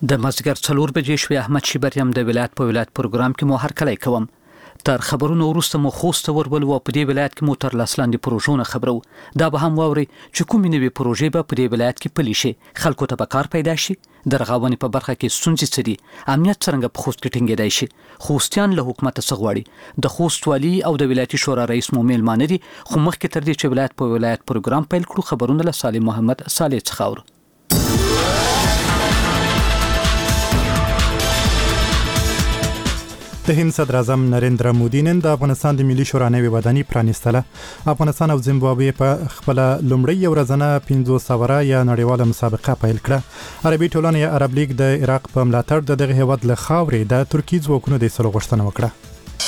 د مازدیګر 4 بجې شوې. احمد شیبر یم د ولایت په ولایت پروګرام کې مو هرکلی کوم. تر خبرونو وروسته مو خوست ورول او په دې ولایت کې مو تر لاسلاندې پروژونه خبرو. دا به هم واوري چې کومې نوې پروژې به په دې ولایت کې پلي شي، خلکو ته به کار پیدا شي، د رغونې په برخه کې ستونزې څه دي، امنیت څنګه په خوست کې ټینګېدای شي، خوستیان له حکومت څخه غواړي. د خوست والي او د ولایتي شورا رئیس مو میلمانه دي. خو مخکې تر دې چې ولایت په ولایت پروګرام پیل کړو، خبرونه له صالح محمد صالح څخه اورو. د هند صدر اعظم نریندرا مودي نن د افغانستان د ملي شورا نوې ودانۍ پرانیستله. افغانستان او زیمبابوې په خپل لومړی ورځنه 500 اوره یا نړیواله مسابقه پیل کړه. عربي ټولنه یا عرب لیگ د عراق په ملاتړ دغه هیواد له خاورې د ترکیې ځواکونو د ایستلو غوښتنه وکړه.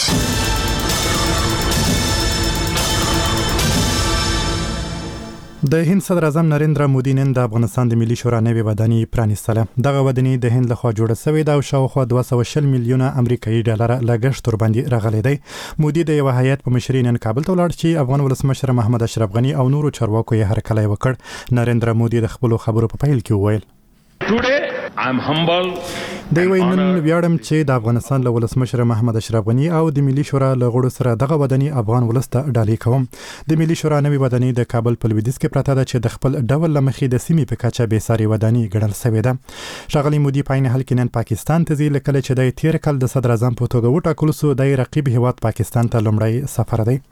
د هند صدر اعظم نریندرا مودي نن د افغانستان د ملي شورا نوې ودانۍ پرانیستله. دغه ودانۍ د هند لخوا جوړه شوې ده او شاوخوا 220 میلیونه امریکایي ډالر لګښت ورباندې راغلی دی. مودي د یو هیئت په مشرۍ نن کابل ته ولاړ چې افغان ولسمشر محمد اشرف غني او نورو چارواکو یې هرکلی وکړ. نریندرا مودي د خپلو خبرو په پیل کې وویل: دی وایي نن ویاړم چې د افغانستان له ولسمشر محمد اشرف غني او د ملي شورا له غړو سره دغه ودانۍ افغان ولس ته ډالۍ کوم. د ملي شورا نوې ودانۍ د کابل په لویدیځ کې پراته ده چې د خپل ډول له مخې د سیمې په کچه بې ساري ودانۍ ګڼل شوې ده. ښاغلي مودي په عین حال کې نن پاکستان ته ځي. له کله چې د تیر کال د صدر اعظم په توګه وټاکل شو، د رقیب هیواد پاکستان ته لومړی سفر دی.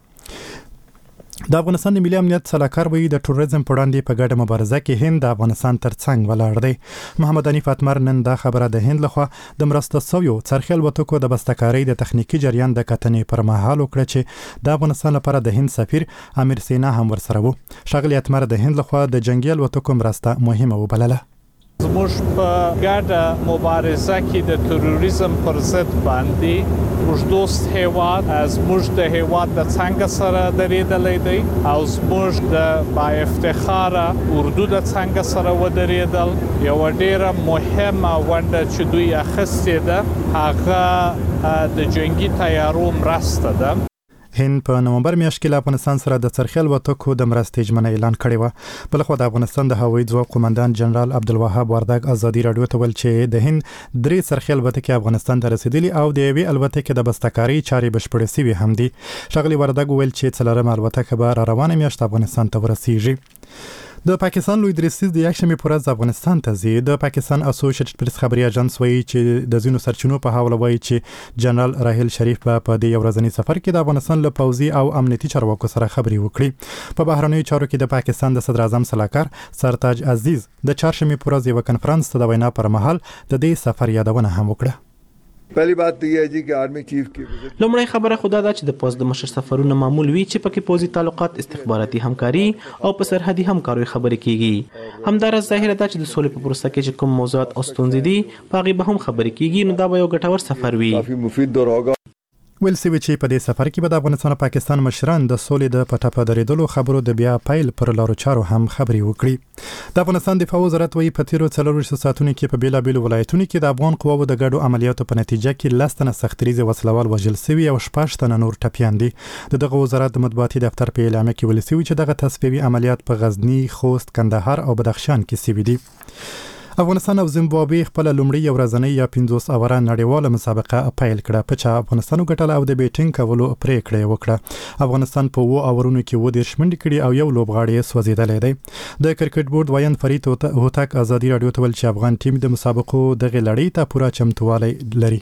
د افغانستان د ملي امنیت سلاکار وایي د ټوریزم په وړاندې په ګډه مبارزه کې هند د افغانستان تر څنګ ولاړ دی. محمد حنیف اتمر نن دا خبره د هند لخوا د مرسته شویو څرخي الوتکو د بسته‌کارۍ د تخنیکي جریان د کتنې پر مهال وکړه چې د افغانستان لپاره د هند سفیر امیر سینا هم ورسره و. ښاغلي اتمر د هند لخوا د جنگي الوتکو مرسته مهمه وبلله. زموږ په ګډه مبارزه کې د تروریزم پر ضد باندې موږ دوست هیواد زموږ د هیواد د څنګه سره درېدلی دی او زموږ د با افتخاره اردو د څنګه سره ودرېدل. یو ډیره مهمه ونډه چې دوی اخیستې ده هغه د جنگي تیارو مرسته ده. هند په نومبر میاشت کې له افغانستان سره د څرخي الوتکو د مرستې ژمنه اعلان کړې وه. بلخوا د افغانستان د هوایي ځواک قومندان جنرال عبدالوهاب وردګ ازادي راډیو ته ویل چې د هند 3 څرخي الوتکې افغانستان ته رسیدلي او د یوې الوتکې د بسته‌کارۍ چارې بشپړې شوې هم دي. ښاغلي وردګ ویل چې 4 الوتکه به را روانه میاشت افغانستان ته ورسیږي. د پاکستان لوی درستیز د یکشنبې په ورځ افغانستان ته ځي. د پاکستان اسوسییټډ پریس خبري اژانس وایي چې د ځینو سرچینو په حواله وایي چې جنرال راحیل شریف په دې یو ورځني سفر کې د افغانستان له پوځي او امنیتي چارواکو سره خبرې وکړي. په بهرنیو چارو کې د پاکستان د صدر اعظم سلاکار سرتاج عزیز د چهارشنبې په ورځ یو کنفرانس ته د وینا پر مهال د دې سفر یادونه هم وکړه. پہلی بات تو یہ ہے جی کہ آرمی چیف کی لومړی خبره خدا دا چې د پوز د مشر سفرونه معمول وي چې پکې پوزي تعلقات، استخباراتي همکاري او په سرحدي همکارۍ خبرې کیږي. همدارس ظاهره ده چې د سولې په پروسه کې چې کوم موضوعات او ستونزې دي په هغه به هم خبرې کیږي. نو دا به یو ګټور سفر وي. کافی مفید دور ہوگا. ویل سوي چې په دې سفر کې به د افغانستان او پاکستان مشران د سولې د پټه درېدلو خبرو د بیا پیل پر لارو چارو هم خبرې وکړي. د افغانستان دفاع وزارت وایي په تیرو 4 ساعتونو کې په بیلابیلو ولایتونو کې د افغان قواو د ګډو عملیاتو په نتیجه کې 10 تنه سختریزه وسلوال وژل شوي او 14 تنه نور ټپیان دي. دغه وزارت د مطبوعاتي دفتر په اعلامیه کې ویل شوي چې دغه تصفیوي عملیات په غزنی، خوست، کندهار او بدخشان کې شوي دي. افغانستان او زیمبابوې خپل لومړی ورځنۍ یا 500 اوره نړیواله مسابقه پیل کړه. په چا افغانستان وګټله او د بیټینګ کولو پریکړه وکړه. افغانستان په 2 اورونو کې 10 منډې کړې او یو لوبغاړی یې سوځېدلی دی. د کرکټ بورډ وایند فرید هوتک ازادي راډیو ته ویل چې افغان ټیم د مسابقو دغه لړۍ ته پوره چمتووالی لري.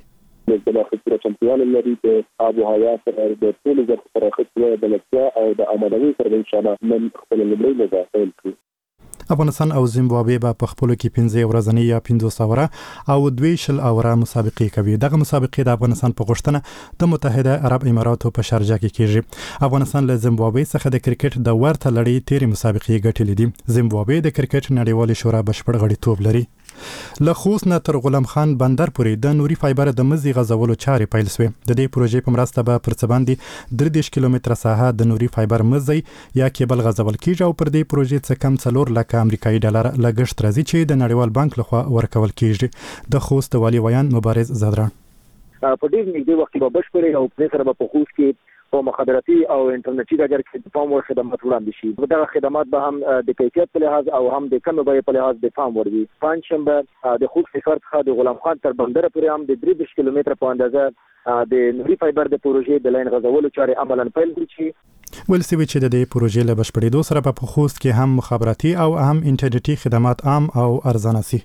د خپل چمتووالی لري د آب و هوا سره د ټولو ځکه سره خپل د لکه او د امنیت سره ان شاء الله نن خپل لومړی مبارزه پیل کړو. افغانستان او زیمبابوې به په خپلو کې 15 ورځنۍ یا 500 اوره او 2 اوره مسابقې کوي. دغه مسابقې د افغانستان په غوښتنه د متحده عرب اماراتو په شارجه کې کیږي. افغانستان له زیمبابوې څخه د کرکټ د ورته لړۍ تیرې مسابقې ګټلې دي. زیمبابوې د کرکټ نړیوالې شورا بشپړ غړیتوب لري. له خوست نه تر غلام خان بندر پورې د نوري فایبر د مزي غځولو چارې پیل شوې. د دې پروژې په مرسته به پر څه باندې 30 کیلومتره ساحه د نوري فایبر مزي یا کیبل غځول کیږي او پر دې پروژې څخه کم 4 لک امریکایي ډالر لګښت راځي چې د نړیوال بانک لخوا ورکول کیږي. د خوست والي ویان مبارز زدران په دې نږدې وخت کې به بشپړې او په سره په خوست کې په مخابراتي او انټرنیټي ډګر کې د پام وړ خدمات وړاندې شي. دغه خدمات به هم د کیفیت په لحاظ او هم د کمې بیې په لحاظ د پام وړ وي. پنځشنبه د خوست ښار څخه د غلام خان تر بندر پورې هم د 23 کیلومتره په اندازه د نوري فایبر د پروژې د لاین غځولو چارې عملاً پیل کړي شي. ولسوي چې د دې پروژې له بشپړېدو سره په خوست کې هم مخابراتي او هم انټرنیټي خدمات عام او ارزانه شي.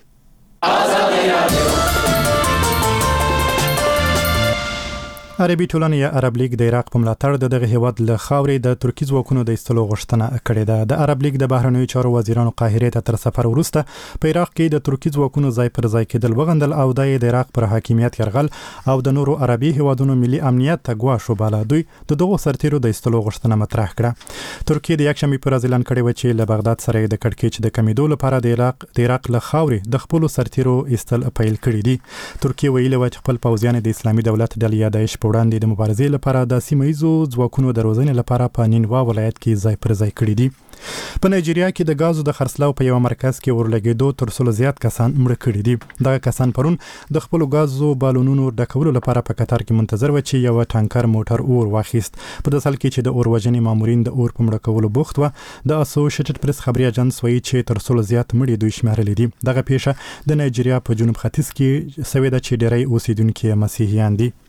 عربي ټولنه یا عرب لیگ د عراق په ملاتړ دغه هیواد له خاورې د ترکی ځواکونو د ایستلو غوښتنه کړې ده. د عرب لیگ د بهرنیو چارو وزیرانو قاهره ته تر سفر وروسته په عراق کې د ترکی ځواکونو ځای پر ځای کېدل وغندل او د عراق پر حاکمیت يرغل او د نورو عربي هیوادونو ملي امنیت ته ګواښ وباله. دوی د دغو سرتیرو د ایستلو غوښتنه مطرح کړه. ترکیه د یکشنبه پر اعلان کړی و چې له بغداد سره د کړکېچ د کمیدو لپاره د عراق له خاورې د خپل سرتیرو ایستل پیل کړی دي. ترکیه ویلي و چې خپل پوځیان د اسلامي دولت د داعش وړاندې د مبارزې لپاره د سیمایزو ځواکونو د روزنې لپاره په نینوا ولایت کې ځای پر ځای کړی دي. په نایجیریا کې د غازو د خرڅلاو په یو مرکز کې ورلګېدو تر څو زیات کسان مړه کړي دي. دغه کسان پرون د خپل غازو بالونونو ډکولو لپاره په قطار کې منتظر و چې یو ټانکر موټر اور واخیست. په داسې حال کې چې د اور وژنې مامورین د اور په مړه کولو بوخت و، د اسوسییټډ پریس خبري اژانس وایي چې تر څو زیات مړي دوی شمارل دي. دغه پیښه د نایجیریا په جنوب ختیځ کې سوي ده چې ډېری اوسیدونکو مسیحیان دي.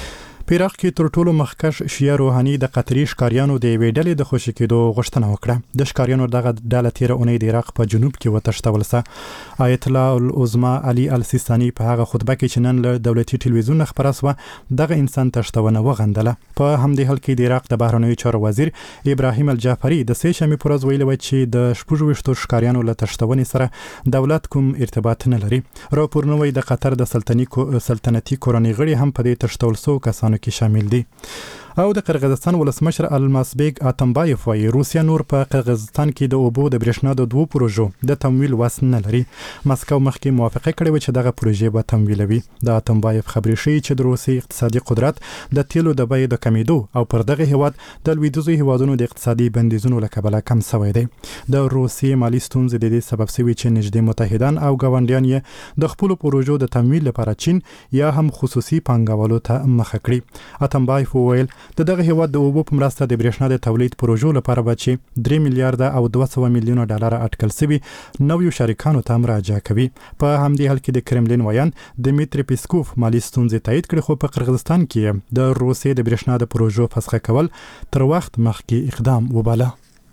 په عراق کې تر ټولو مخکښ شیعه روحاني د قطري ښکاریانو د یوې ډلې د خوشي کېدو غوښتنه وکړه. د ښکاریانو دغه ډله تیره اونۍ د عراق په جنوب کې وتښتول سه. آیت الله العظما علي السیستاني په هغه خطبه کې چې نن له دولتي ټلویزیون خبره سوه دغه انسان تښتونه وغندله. په همدې حال کې د عراق د بهرنیو چارو وزیر ابراهیم الجعفری د سه شنبې پر ورځ ویلي و چې د 26 ښکاریانو له تښتونې سره دولت کوم ارتباط نه لري. راپورونه وايي د قطر د سلطنتي کورنۍ غړي هم په دې تښتول سو کسانو کې شامل دي. او د قرغیزستان ولسمشر المازبیک اتمبایف وايي روسیا نور په قرغیزستان کې د اوبو د برېښنا د دوه پروژو د تمویل وس نه لري. مسکو مخکې موافقه کړې و چې دغه پروژې به تمویلوي. د اتمبایف خبرې شي چې د روسي اقتصادي قدرت د تیلو د بیې د کمیدو او پر دغه هیواد د لویدیځو هیوادونو د اقتصادي بندیزونو له کبله کم شوی دی. د روسي مالی ستونزې د دې سبب شوي چې نږدې متحدان او ګاونډیان یې د خپل پروژو د تمویل لپاره چین یا هم خصوصي پانګوالو ته مخه کړي. اتمبایف وویل د دغه هیواد د اوبو په مرسته د برېښنا د تولید پروژو لپاره به چې 3 میلیارډ او 200 میلیونه ډالر اټکل شوي نویو شریکانو ته مراجعه کوي. په همدې حال کې د کرملین ویان دمیتری پیسکوف مالی ستونزې تایید کړي خو په قرغیزستان کې د روسیې د برېښنا د پروژو فسخ کول تر وخت مخکې اقدام وباله.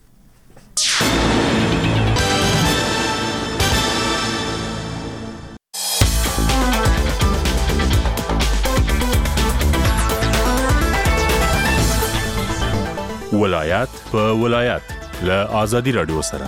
ولایت په ولایت له آزادي رادیو سره.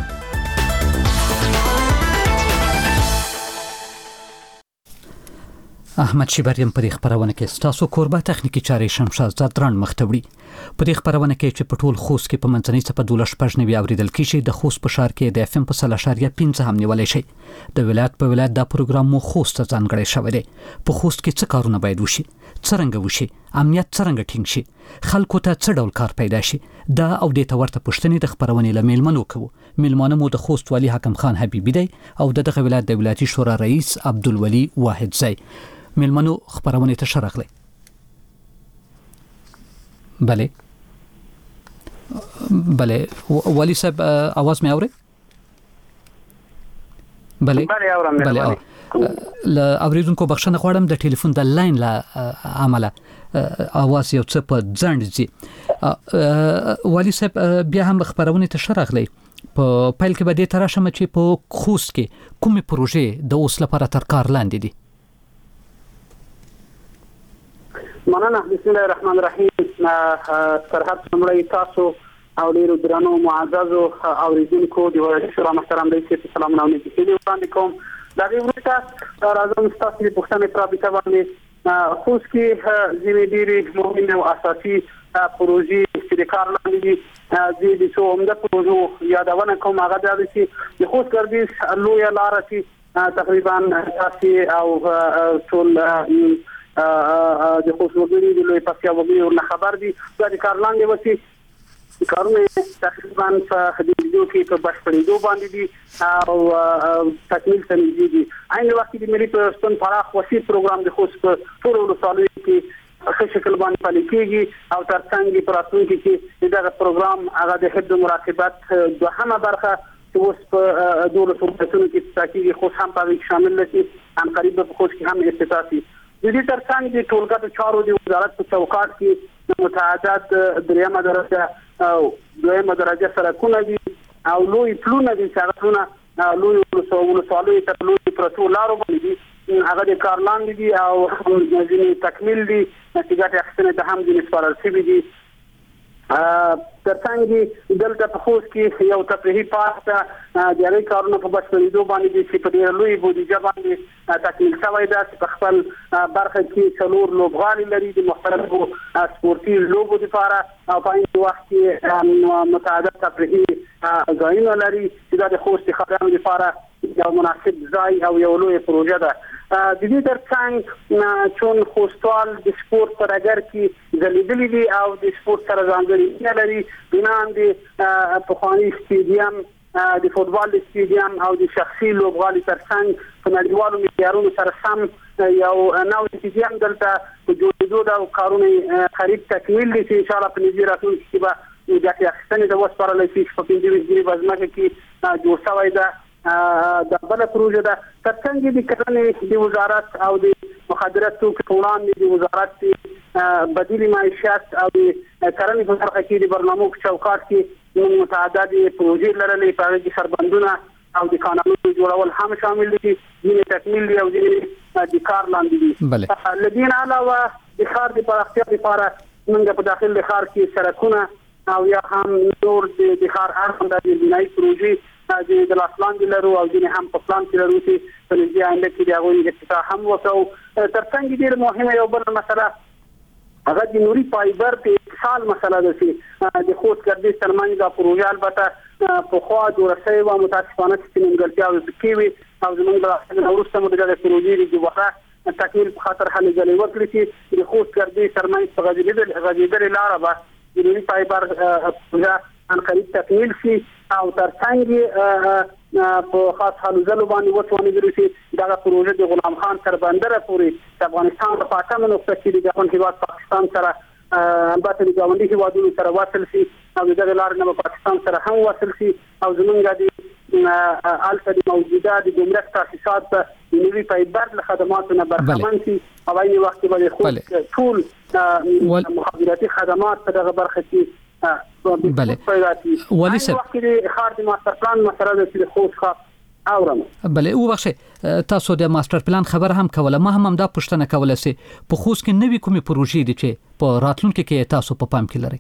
احمد شیبریم په دې خبرونه کې ستاسو کوربه تخنیکی چارې شمشاد زادران مختوړي. په دې خبرونه کې چې په ټول خوست کې په منځنۍ څپه 12 اوریدل کیږي. د خوست په ښار کې د FM په 0.5 هم نیولای شي. د ولایت په ولایت دا پروګرام مو خوست ته ځانګړی شوی دی. په خوست کې څه کارونه باید وشي، څرنګه وشي، امنیت څرنګه ټینګ شي، خلکو ته څه ډول کار پیدا شي، دا او د تورته پښتنې د خبرونې لمیلمنو کوو. میلمانه مو د خوست والی حکم خان حبیبی دی او دغه ولایت د ولایتي شورا رئیس عبدالولی واحد زئی. میلمنو خبرونه ته شرغله. بله والی صاحب आवाज مې اوري؟ بله ل اوریدونکو بخښنه غواړم د ټلیفون د لاین له عمله आवाज یو څه په ځند دي. والی صاحب بیا هم خبرونه ته شرغله. په پیل کې به د تراشم چې په خوست کې کومه پروژې د اوس لپاره تر کار لاندې دي. مننه. بسم الله الرحمن الرحیم. سرحد سمړی تاسو او ډیرو درنو معززو اوریدونکو د ولایت شورا محترم رئیس ته سلام او نیکي وړاندې کوم. دا وروسته راځم تاسو په پښتنې پرابطه باندې خوست کې ځینې ډېرې مهمې او اساسي پروژې چې د کار لاندې دي د څو عمده پروژو یادونه کوم. هغه دا دي چې د خوست ګردیز لویه لاره چې تقریبا اساسي او ټول د خوست وګړي د لوی پکیا وګړي ورنه خبر دي. دا د کار لاندې وسی کارونه تقریبا په دې کې په بشپړېدو باندې دي او تکمیل ته دي. عین وخت د ملي پرستون پراخ وسیع پروګرام د خوست په ټول ولسوالیو کې ښه شکل باندې پلي کیږي او ترڅنګ پراتونکو کې دغه پروګرام هغه د حفظ مراقبت دوهمه برخه چې اوس په دولت صورتونو کې تاکید خو هم په شامل دي هم قریب په خوش کې هم افتتاحي د دې ترڅنګ د ټولګټو چارو د وزارت په چوکاټ کې متعدد دریمه درجه او دویمه درجه سرکونه دي او لوی پلونه دي چې هغه لوی ولسوالۍ ته لوی پروتو لارو باندې دي هغه د کارلان دي او ځینې تکمیل دي چې ګټه اخیستنه ته هم د سپارل شوي دي ترڅنګ دلته په خوست کې یو تفریحي پارک د هغې کارونو په بشپړېدو باندې چې په ډېره لوی بودیجه باندې تکمیل شوی ده چې په خپل برخه کې 4 لوبغالي لري د مختلفو سپورتي لوبو لپاره او په این وخت کې متعدد تفریحي ځایونه لري چې دا د خوست خلکو لپاره یو مناسب ځای او یو لوی پروژه ده د دې ترڅنګ چون خوستوال د سپورت په ډګر کې ځلیدلي دي او د سپورت سره ځانګړي نه لري بنان د پخواني سټیډیم د فوټبال سټیډیم او د شخصي لوبغالي ترڅنګ په نړیوالو معیارونو سره سم یو نوې سټیډیم دلته په جوړېدو دا کارونه قریب تکمیل دي چې ان شاء الله په نږدې راتلونکي کې به د اخیستنې د وسپارل شي په 25 بزمکه کې جوړ شوی ده د بل پروژه ده ترڅنګ د کرنې د وزارت او د مخدرات توکو په وړاندې د وزارت بدیل معیشت او د کرنې په برخه کې د برنامو چوکاټ کې متعدد پروژې لرلې په هغه کې سربندونه او د قانونونو جوړول هم شامل دي چې تکمیل دي او د کار لاندې دي لدین علاوه د ښار د پراختیا لپاره موږ په داخل ښار کې سړکونه او یا هم نور د ښار اړوند د بنایي پروژې د لاسلاند لرو او ځینې هم په پلان کې لرو چې په نږدې آینده کې د هغوی افتتاح هم وکړو ترڅنګ ډېره مهمه یو بل مسله هغه د نوري فایبر په اتصال مسله ده چې د خوست ګردیز ترمنځ دا پروژه البته پخوا جوړه شوې وه متاسفانه چې نیمګړتیاوې پکې وي او زموږ د وروسته مو د دغې پروژې د دوباره تکمیل په خاطر هلې ځلې وکړي چې د خوست ګردیز ترمنځ په غځېدلې لاره به د نوري فایبر پروژه ان قریب تکمیل شي او ترڅنګ په خاص حلزلو باندې وڅونه دي چې دا پروژه د غلام خان تر بندر پورې د افغانستان په پاتمه نقطه کې د افغان هیواد پاکستان سره البته د ګاونډي هیوادونو سره وصل شي او د لارې نه پاکستان سره هم وصل شي او زمونږ د الفا د موجوده د ګمرک تاسیسات د نوي فایبر له خدماتو نه برخمن شي او این وخت به خود ټول مخابراتي خدمات په دغه برخه کې بله ولی صاحب وخت کې خار د ماستر پلان مسله د خوست ښار اورم بله او بخښه تاسو د ماستر پلان خبر هم کوله ما هم دا پوښتنه کوله سي په خوست کې نوې کومې پروژې دي چې په راتلونکي کې تاسو په پام کې لرئ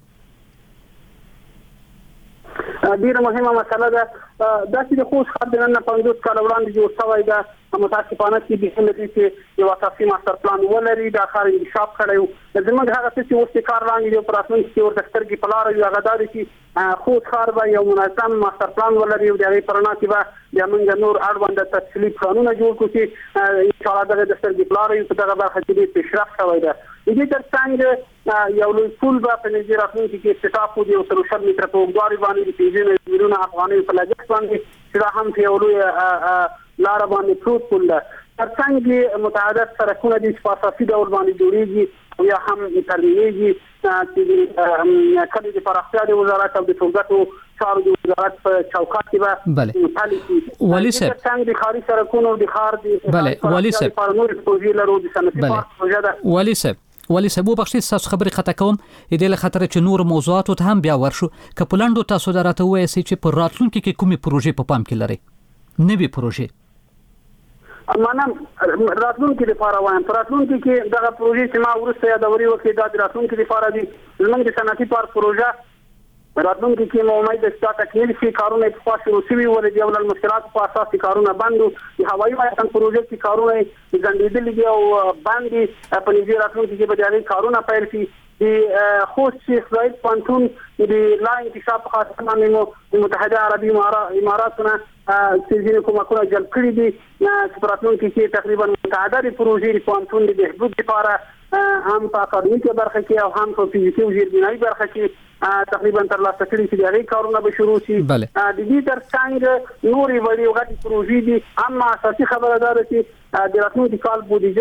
ډیره مهمه مسله ده دا چې د خوست ښار د نن 50 کال وړاندې جوړ شوی ده متاسفانه چې د هندي چې یو اساسي ماستر پلان ولري دا ښار انکشاف کړی زموږ هغه څه اوس د کار لاندې د پراتونکو چې ورته سترګې په لار یو غداري چې خوست ښار به یو منظم ماستر پلان ولري او د هغې پرنا کې به بیا موږ نور اړوند تفصیلي پلانونه جوړ کړو چې ان شاء الله دغه د سترګې په لار په دغه برخه کې د پیشرفت شوی ده د دې ترڅنګ یو لوی پول به په نږدې راتلونکي کې افتتاح وکړي او 300 متره په اوږدوالي باندې د 15 میلیونه افغانۍ په لګښت باندې چې دا هم یو لوی لار باندې پروت پول ده ترڅنګ متعدد سرکونه د اساسي ډول باندې جوړیږي او یا هم ترمیمېږي چې کله د پراختیا د وزارت او د ټولګټو چارو د وزارت په چوکاټ کې به بله ولی صاحب څنګه د ښاري سرکونو د ښار د بله ولی صاحب پرنور پروژې لرو د صنعتي پارک پروژه ده ولی صاحب وبخښئ تاسو خبرې خطا کوم دې له خاطر چې نور موضوعاتو ته هم بیا ورشو که پلانډو تاسو دراته وایي چې په راتلونکي کې کومې پروژې په پام کې لرئ نوې پروژې منم راتلونکي لپاره وایم راتلونکي کې دغه پروژې چې ما ورسته یادوري وکړې دا د راتلونکي لپاره دي زموږ د صنعتي پارک پروژه راتلونکي کې مو امید ده چې تکمیل شي کارونه په خاص شروع شوي ولې د اول مشکلات په اساس کارونه بندو د هوایي وایي پروژه کې کارونه ځنډېدلي دي او باندې په نږدې راتلونکي کې به د کارونه پیل شي د خوست شیخ زاید پانتون د لا انکشاف خاصه باندې متحده عربي اماراتونه چې ځینې کومکونه جلب کړي دي چې په راتلونکي کې تقریبا متعدد پروژې د پانتون د بهبود لپاره هم په اکاډمیکه برخه کې او هم په فزیکي او زیربنایي برخه کې تقریبا ترلاسه کړي چې د هغې کارونه به شروع شي د دې ترڅنګ نورې وړې غټې پروژې دي اما اساسي خبره دا ده چې د راتلونکي کال بودیجه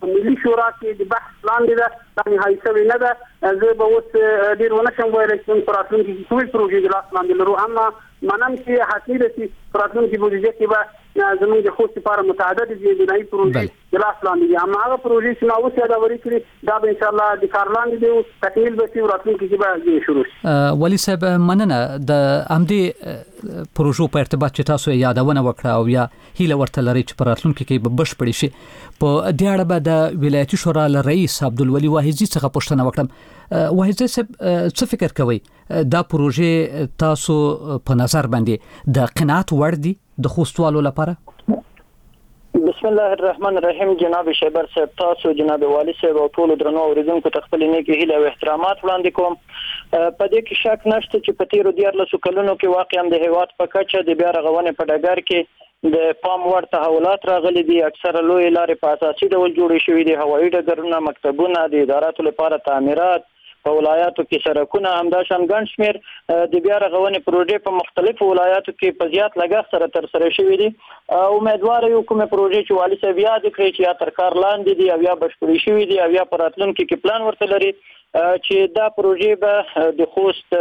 ملي شورا کې د بحث لاندې ده دا نهایي شوې نه ده. زه به اوس ډېر ونه شم ویلی چې موږ په راتلونکي کې کومې پروژې د لاس لاندې لرو، اما منم چې حتمي ده چې په راتلونکي بودیجه کې به زموږ د خوست لپاره متعددې بنایي پروژې د لاس لاندې دي. اما هغه پروژې چې ما اوس یادوري کړي دا به انشاءالله د کار لاندې دي، تکمیل به شي، راتلونکي کې به شروع شي. ولي صاحب مننه د همدې پروژو په ارتباط چې تاسو یادونه وکړه او یا هیله ورته لري چې په راتلونکي کې به بشپړ شي، په دې اړه به د ولایتي شورا رئیس عبدالولي واحدزي څخه پوښتنه وکړم. واحدزي صاحب څه فکر کوي دا پروژې تاسو په نظر باندې د قناعت وړ دي د خوستوالو لپاره؟ بسم الله الرحمن الرحیم. جناب شیبر صاحب، تاسو جناب والی صاحب او ټول درنو اوریدونکو ته خپل نیکی هیله او احترامات وړاندې کوم. په دې کې شک نشته چې په تیرو 14 کلونو کې واقعا د هیواد په کچه د بیا رغونې په ډګر کې د پام وړ تحولات راغلي دي. اکثره لوی لارې په اساسي ډول جوړې شوې دي، هوایي ډګرونه، مکتبونه، د اداراتو لپاره تعمیرات، په ولایاتو کې سړکونه، همداشان ګڼ شمېر د بیا رغونې پروژې په مختلفو ولایاتو کې په زیات لګښت سره ترسره شوې دي. امیدوار یو کومه پروژې چې والي صاحب یاد کړی چې یا تر کار لاندې دي او یا بشپړې شوې دي او یا په راتلونکي کې پلان ورته لري چې دا پروژې به د خوست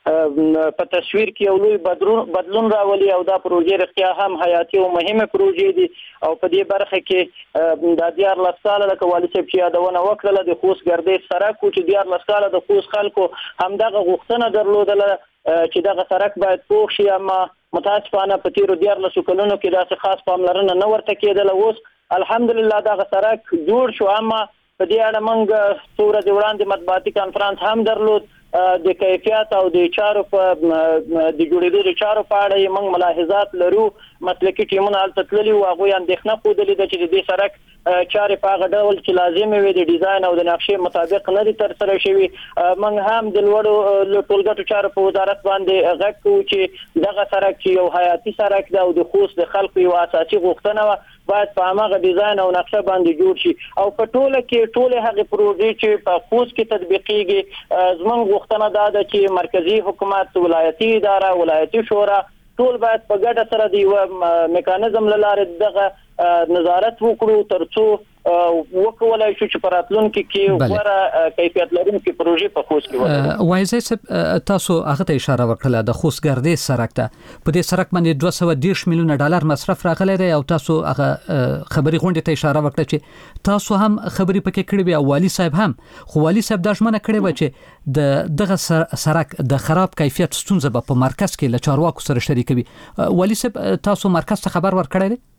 په تصویر کې یو لوی بدلون راولي او دا پروژې رښتیا هم حیاتي او مهمه پروژې دي. او په دې برخه کې د 14 کاله لکه والي صاحب چې یادونه وکړه د خوست ګردې سړک چې 14 کاله د خوست خلکو همدغه غوښتنه درلودله چې دغه سړک باید پوخ شي، اما متاسفانه په تیرو 14 کلونو کې داسې خاص پاملرنه نه ورته کېدله. اوس الحمدلله دغه سړک جوړ شو، اما په دې اړه موږ څو ورځې وړاندې مطبوعاتي کانفرنس هم درلود. د کیفیت او د چارو په د جوړېدو د چارو په اړه یې موږ ملاحظات لرو. مسلکي ټیمونه هلته تللي وو، هغوی اندېښنه ښودلې ده چې د دې سړک چارې په هغه ډول چې لازمې وي د ډیزاین او د نقشې مطابق نه دي ترسره شوي. موږ هم د لوړو ټولګټو چارو په وزارت باندې غږ کوو چې دغه سړک چې یو حیاتي سړک ده او د خوست د خلکو یو اساسي غوښتنه وه باید په هماغه ډیزاین او نقشه باندې جوړ شي. او په ټوله کې ټولې هغې پروژې چې په خوست کې تطبیقیږي زموږ غوښتنه دا ده چې مرکزي حکومت، ولایتي اداره، ولایتي شورا ټول باید په ګډه سره د یو میکانیزم له لارې دغه نظارت وکړو ترڅو وکولای شو چې په راتلونکي کې غوره کیفیت لرونکي پروژې په خوست کې ولرو. واعظ صاحب تاسو هغه ته اشاره وکړه د خوست ګردې سړک ته، په دې سړک باندې 210 میلیونه ډالر مصرف راغلی دی او تاسو هغه خبري غونډې ته اشاره وکړه چې تاسو هم خبري پکې کړې وي او والي صاحب هم، خو والي صاحب دا ژمنه کړې و چې دغه سړک د خراب کیفیت ستونزه به په مرکز کې له چارواکو سره شریکوي. والي صاحب تاسو مرکز ته خبر ورکړی دی؟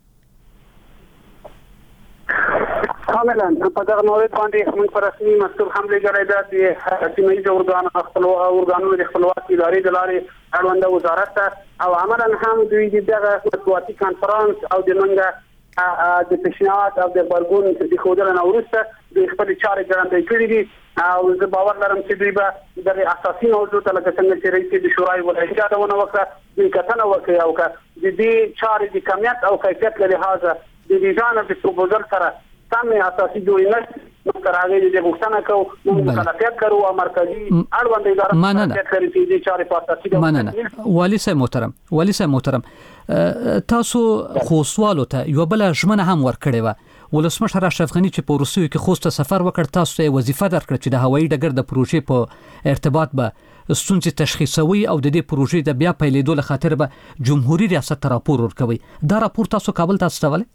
کاملا په دغه مورد باندې موږ پر رسمي مسؤل هم لګړی ده د سیمه ییزو ارګانونو د خپلواکۍ ادارې د لارې اړونده وزارت ته او عملا هم دوی دغه مطبوعاتي کانفرنس او د منګه د پیشنهاد او د غبرګون د ښودلو نه وروسته دوی خپلې چارې ګړندۍ کړي دي او زه باور لرم چې دوی به دغه اساسي موضوع ته لکه څنګه چې رئیس د شورای ولایتي یادونه وکړه دوی کتنه وکړي او که د دې چارې د کمیت او کیفیت له لحاظه د ډیزاین او د پروپوزل سره سمې اساسي جوړې نه موږ تر هغې د غوښتنه کوو موږ مکلفیت لرو او مرکزي اړونده اداره مکلفیت لري چې دې چارې په اساسي ډول مننه. والي صاحب محترم تاسو خوستوالو ته یو بل ژمنه هم ورکړې وه. ولسمشر اشرف غني چې په وروستیو کې خوست ته سفر وکړ تاسو ته وظیفه درکړه چې د هوایي ډګر د پروژې په ارتباط به ستونزې تشخیصوي او د دې پروژې د بیا پیلېدو له خاطر به جمهوریت ریاست ته راپور ورکوي. دا راپور تاسو کابل ته استولی؟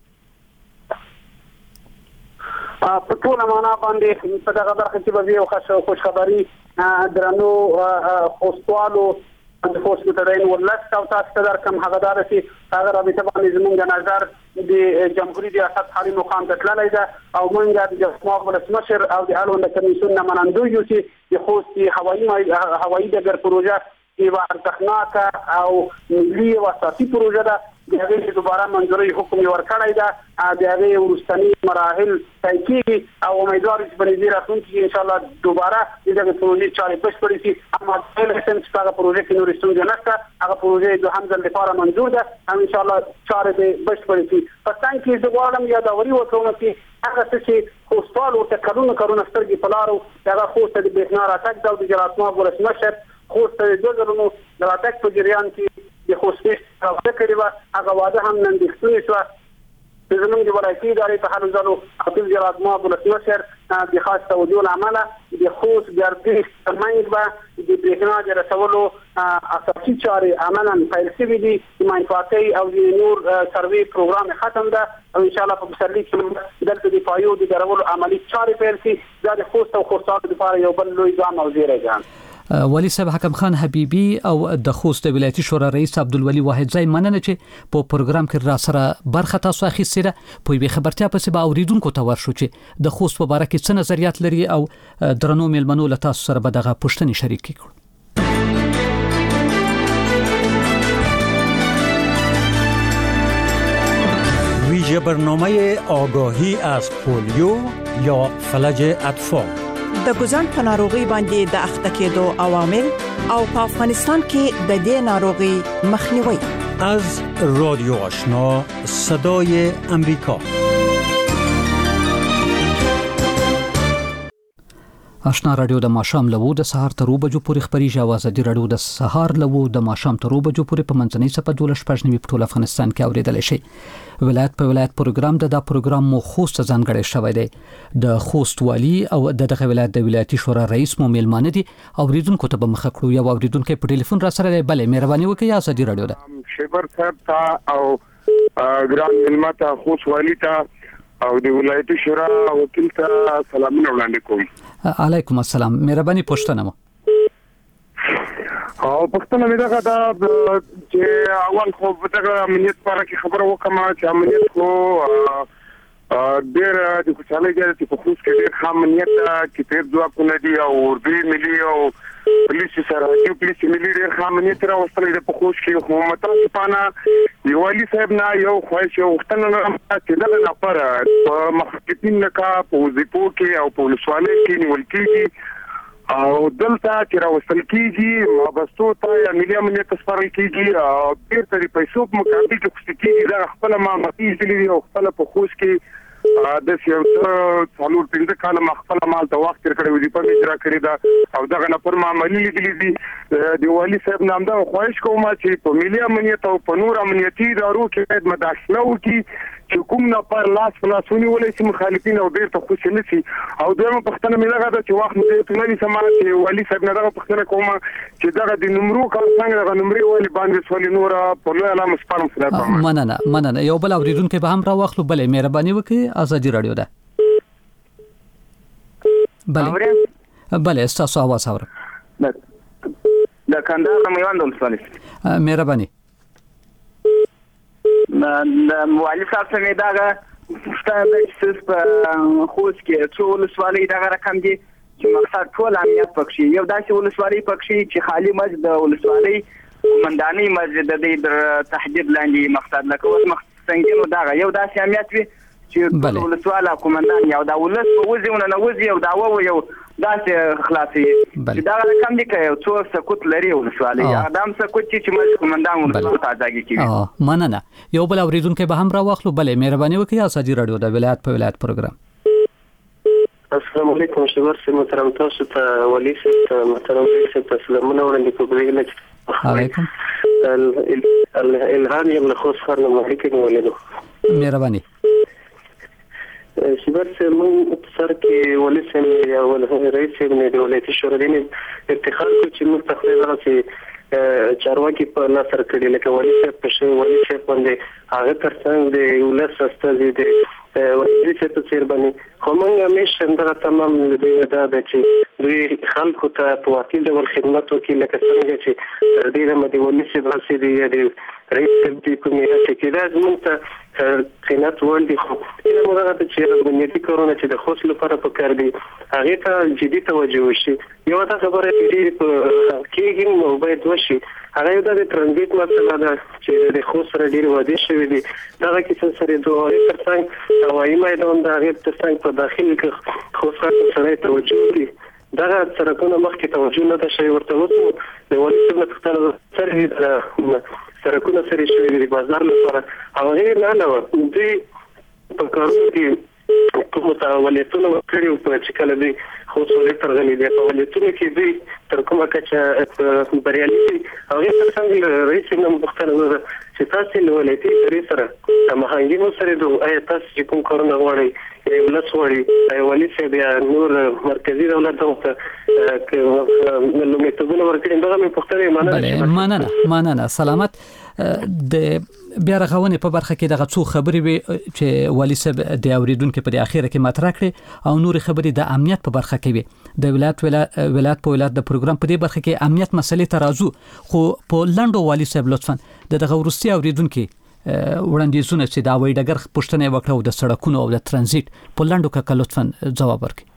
په ټوله معنا باندې په دغه برخه کې به یو خوشخبري درنو خوستوالو د خوست متدین ولست او تاسو ته درکم هغه دار چې هغه رابطه باندې زموږ د نظر د جمهوریت ریاست حالي مقام ته تللی ده او موږ د جمهور ولسمشر او د اړونده کمیسیون نه منندوی یو چې د خوست هوایي ډګر پروژه یوه ارزښتناکه او ملي او اساسي پروژه ده. د هغې دوباره منظوري حکم یې ورکړی ده، د هغې وروستني مراحل طی کېږي او امیدوار چې په نږدې راتلونکي کې انشاءالله دوباره د دغې پروژې چارې بشپړې شي. اما چې په هغه پروژې کې نورې ستونزې نشته، هغه پروژې دوهم ځل لپاره منظور ده او انشاءالله چارې به بشپړې شي. په څنګ کې زه غواړم یادوري وکړم چې هغه څه چې خوستوال ورته کلونه سترګې په لارو هغه خوست ته د برېښنا راتګ ده او د جلالتمآب ولسمشر خوست ته د 2 ځلونو د راتګ په جریان کې د خوست راوړه کړې وه، هغه واده هم نن د ستونې شوه زموږ د ولایتي ادارې په هر ځلو خپل جلاد ما ولسمشر د خاص توجه لامل د خوست ګردش ترمنځ به د برېښنا د رسولو اساسي چارې عملاً پیل شوي دي. د منفعتي او د نور سروي پروګرام ختم ده او ان شاء الله په پسرلي کې دلته د پایو د درولو عملی چارې پیل شي. دا د خوست او خوستانو لپاره یو بل لوی ګام او زیری ګام. ولی صاحب حکم خان حبیبی او د خوست ولایتي شورا رئیس عبدالولي واحدزی مننه چې په پروګرام کې را سره برخه تاسو اخیستې ده. په یوه خبرتیا پسې به اوریدونکو ته ورشو چې د خوست په اړه کې څه نظریات لري او درنو میلمنو له تاسو سره به دغه پوښتنې شریک کړو. ویژه برنامه آگاهی از پولیو یا فلج اطفال د ګوزن په ناروغي باندې د اخته کېدو عوامل او په افغانستان کې د دې ناروغي مخنیوي. از رادیو آشنا صدای امریکا. آشنا رادیو د ماشام لوو د سهار تر 2 بجو پورې خبري اوازه دی. رادیو د سهار لوو د ماشام تر 2 بجو پورې په منځنۍ صفه 12 په ټول افغانستان کې اوریدل شي. ولایت په ولایت پروګرام د پروګرام مو خوست ځانګړی شوی دی. د خوست والی او دغه ولایت د ولایتي شورا رئیس مو میلمانه دي. اوریدونکو ته به مخ کړو. یو اوریدونکو په ټلیفون را سره دی. بلې مهرباني وکړئ ازادي رادیو ده. شیبر صاحب ته او ګران ملمت خوست والی ته او د ولایتي شورا وکیل ته سلامونه وړاندې کوم. علیکم السلام. مهرباني پوښتنه مو او پښتنه مې دا چې اول خو دغه امنیت لپاره کې خبره وکم چې امنیت خو ډېر د خوشاله کې چې په خوست کې ډېر امنیت کې تیر ځواکونه دي او اردوی ملي او پولیس سره چې پولیس ملي ډېر امنیت راوستل د په خوست کې حکومت سپانه یو والی صاحب نه یو خواهش یو وختنه چې دغه لپاره په مخکتین کا په وظیفو کې او په ولسوالۍ کې نیول کېږي او دلته چې راوستل کېږي مابستو ته یا ملي امنیت سپارل کېږي او بیرته د پیسو په مقابل کې خوشي کېږي دا خپل مامتي دي او خپل په خوش کې د یو څلور 5 کال خپل مال ته وخت تر کړی وي په اجرا کړی دا او دغه نه پر معاملې لیدلې دي د والی صاحب نام دا خواهش کوم چې په ملي امنیت او په نور امنیتي ادارو کې مداخله وکړي چې کوم نه پر لاس فلاسونی ولې چې مخالفین او بیرته خوشي نشي. او دویمه پښتنه مې لګا چې وخت مې ته نه سمه چې والی صاحب نه دغه پښتنه کوم چې دغه د نمرو کله څنګه دغه نمرې ولې باندې سولې نور په لوی علامه سپارم سلام. مننه یو بل اوریدونکو به هم را واخلو. بلې مهرباني وکړئ ازادي رادیو ده. بلې تاسو आवाज اورم. د کندهار میوند ولسوالۍ. مهرباني د والی صاحب څخه داغه ستاسو د په خوست کې څو ولسوالۍ دغه رقم دي چې مقصد ټول امنیت پکې یو داسې ولسوالۍ پکې چې خالی مسجد د ولسوالۍ قومنداني مسجد د تحدید لاندې مقصد لکه اوس مقصد څنګه دغه یو داسې امنیت وي چې ولسواله قومندان یو د ولس وځونه نه وځي او دا یو داسې خلاصي چې دا رقم دي که یو څو سکوت لري ولسوالۍ ادم سکوت چې مسجد قومندان ولسواله تازګي کوي. مننه یو بل اوریدونکو به هم را واخلو. بلې مهرباني وکړئ ازادي رادیو د ولایت په ولایت پروګرام. السلام علیکم شبر سے محترم تاسو ته ولی سے محترم سے سلامونه وړاندې کوم. علیکم الهام یم له خوست خرن مالک ولینو. مهرباني شبر سے من سر کې ولی سے یا ول رئیس نه د ولایتي شورا دین اتخاذ کو چې مستقبل راځي چارواکي په نصر کړي لکه ولی سے په ولی سے باندې هغه ترڅنګ د ولس استازي د ولی سے په څیر باندې کومه همیشه دا تمام دا د چې دوی خلکو ته په واقعي ډول خدمت وکړي لکه څنګه چې تر دې نه د ولی سے راسي دی رئیس د کومې چې دا زموږ ته قینات وړاندې خو دا موږ ته چې بنیادی کارونه چې د خوست لپاره پکار دي هغه ته جدي توجه وشي. یو دا خبره چې کېږي نو باید وشي هغه د ترانزیت مسله ده چې د خوست سره ډیر وادي شوی دي دا کیسه سره دوه ترڅنګ هوایي میدان د هغه ترڅنګ په داخل کې خوست سره توجه دي دا سرکونه مخکې توجه نه ده شوی ورته وته د ولایت په سره سرکونه سره شوی دي بازار لپاره هغه نه دوی په کارونو کې کوم ولایتونه کړي په چې کله دوی خو څولې ترغلي دي په ولایتونو کې دوی تر کومه کچه بریالي دي هغه څنګه رئیس نوم مختلفه چې تاسو له ولایتي سره د مهاجرینو سره دوه آیا تاسو چې کوم کارونه غواړئ ولس غواړي ولې چې بیا نور مرکزی دولت ته لومړیتوبونه ورکړي دغه مې پوښتنه مننه سلامت د بیا رغونې په برخه کې دغه څو خبرې وي چې والي صاحب د اوریدونکو په اخیره کې مطرح کړي او نور خبرې د امنیت په برخه کې وي د ولایت په ولایت د پروګرام په دې برخه کې امنیت مسلې ته راځو خو په لنډو والي صاحب لطفا دغه ورستي اوریدونکو وړاندیزونه چې دا وایي دغه پښتنه وکړو د سړکونو او د ترانزیت په لنډو کې لطفا جواب ورکړي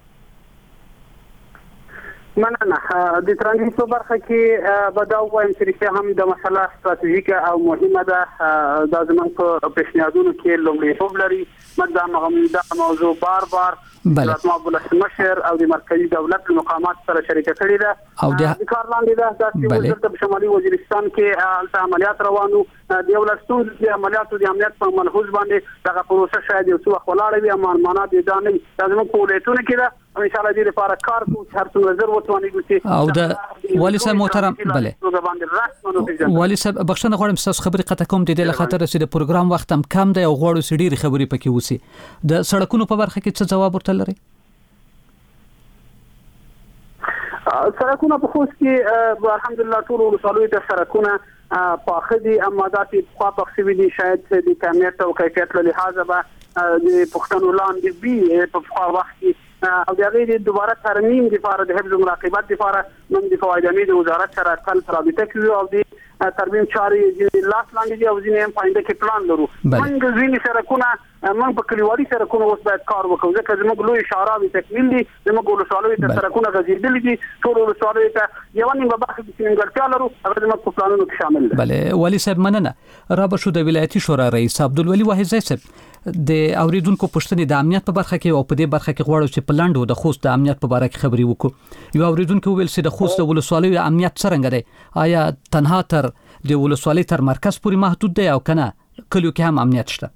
مننه د ترانزیت په برخه کې به دا وایم چې هم د مسله ستراتیژیکه او مهمه ده د زمونږ په پیشنهادونو کې لومړیتوب لري موږ دا موضوع بار رئیس مشر او د مرکزی دولت مقامات سره شریکه کړې ده او د کار لاندې ده چې وزارت په شمالي وزیرستان کې عملیات روانو د ولستون د عملیاتو د امنیت په ملحوظ باندې دغه پروسه شاید یو څه وخت ولاړ وي اما معنا دي دا نه زموږ په ولایتونو کې ده ان شاء الله دې لپاره کار کوو چې هر څومره ضرورت وانه او د والي صاحب محترم بله والي صاحب بخښنه غواړم تاسو خبرې قطع کوم د دې لخاطر چې د پروګرام وخت هم کم دی او غواړو چې ډېری خبرې پکې وسی د سړکونو په برخه کې څه جواب ورته لري سړکونه په خوست کې الحمدلله ټول ولسوالیو ته سړکونه پاخه دي اما دا چې خوا پخې دي شاید د کمیت او کیفیت له لحاظه به د پښتنو لاندې بي په خوا وخت کې او د هغې دوباره ترمیم لپاره د حفظ مراقبت لپاره موږ د فوایدامي د وزارت سره تل رابطه کوو او د ترمیم چارې لاس لاندې دي او ځینې هم پاینده کې پلان لرو موږ ځینې سړکونه موږ په کلیوالي سړکونو اوس باید کار وکړو ځکه زموږ لوی شاړاوي تکمیل دي زموږ ولسوالیو ته سړکونه غځېدلي دي ټول ولسوالیو ته یوه نیمه برخه کې نیمګړتیا لرو هغه زموږ په پلانونو کې شامل ده بله والي صاحب مننه را به شو د ولایتي شورا رئیس عبدالولي واحد صاحب د اوریدونکو پښتنې د امنیت په برخه کې او په دې برخه کې غواړو چې په لاندو د خوست د امنیت په اړه کې خبري وکړو یو اوریدونکو ویل چې د خوست د ولسوالیو امنیت څنګه دی آیا تنها تر د ولسوالۍ تر مرکز پورې محدود دی او کنه کلیو کې هم امنیت شته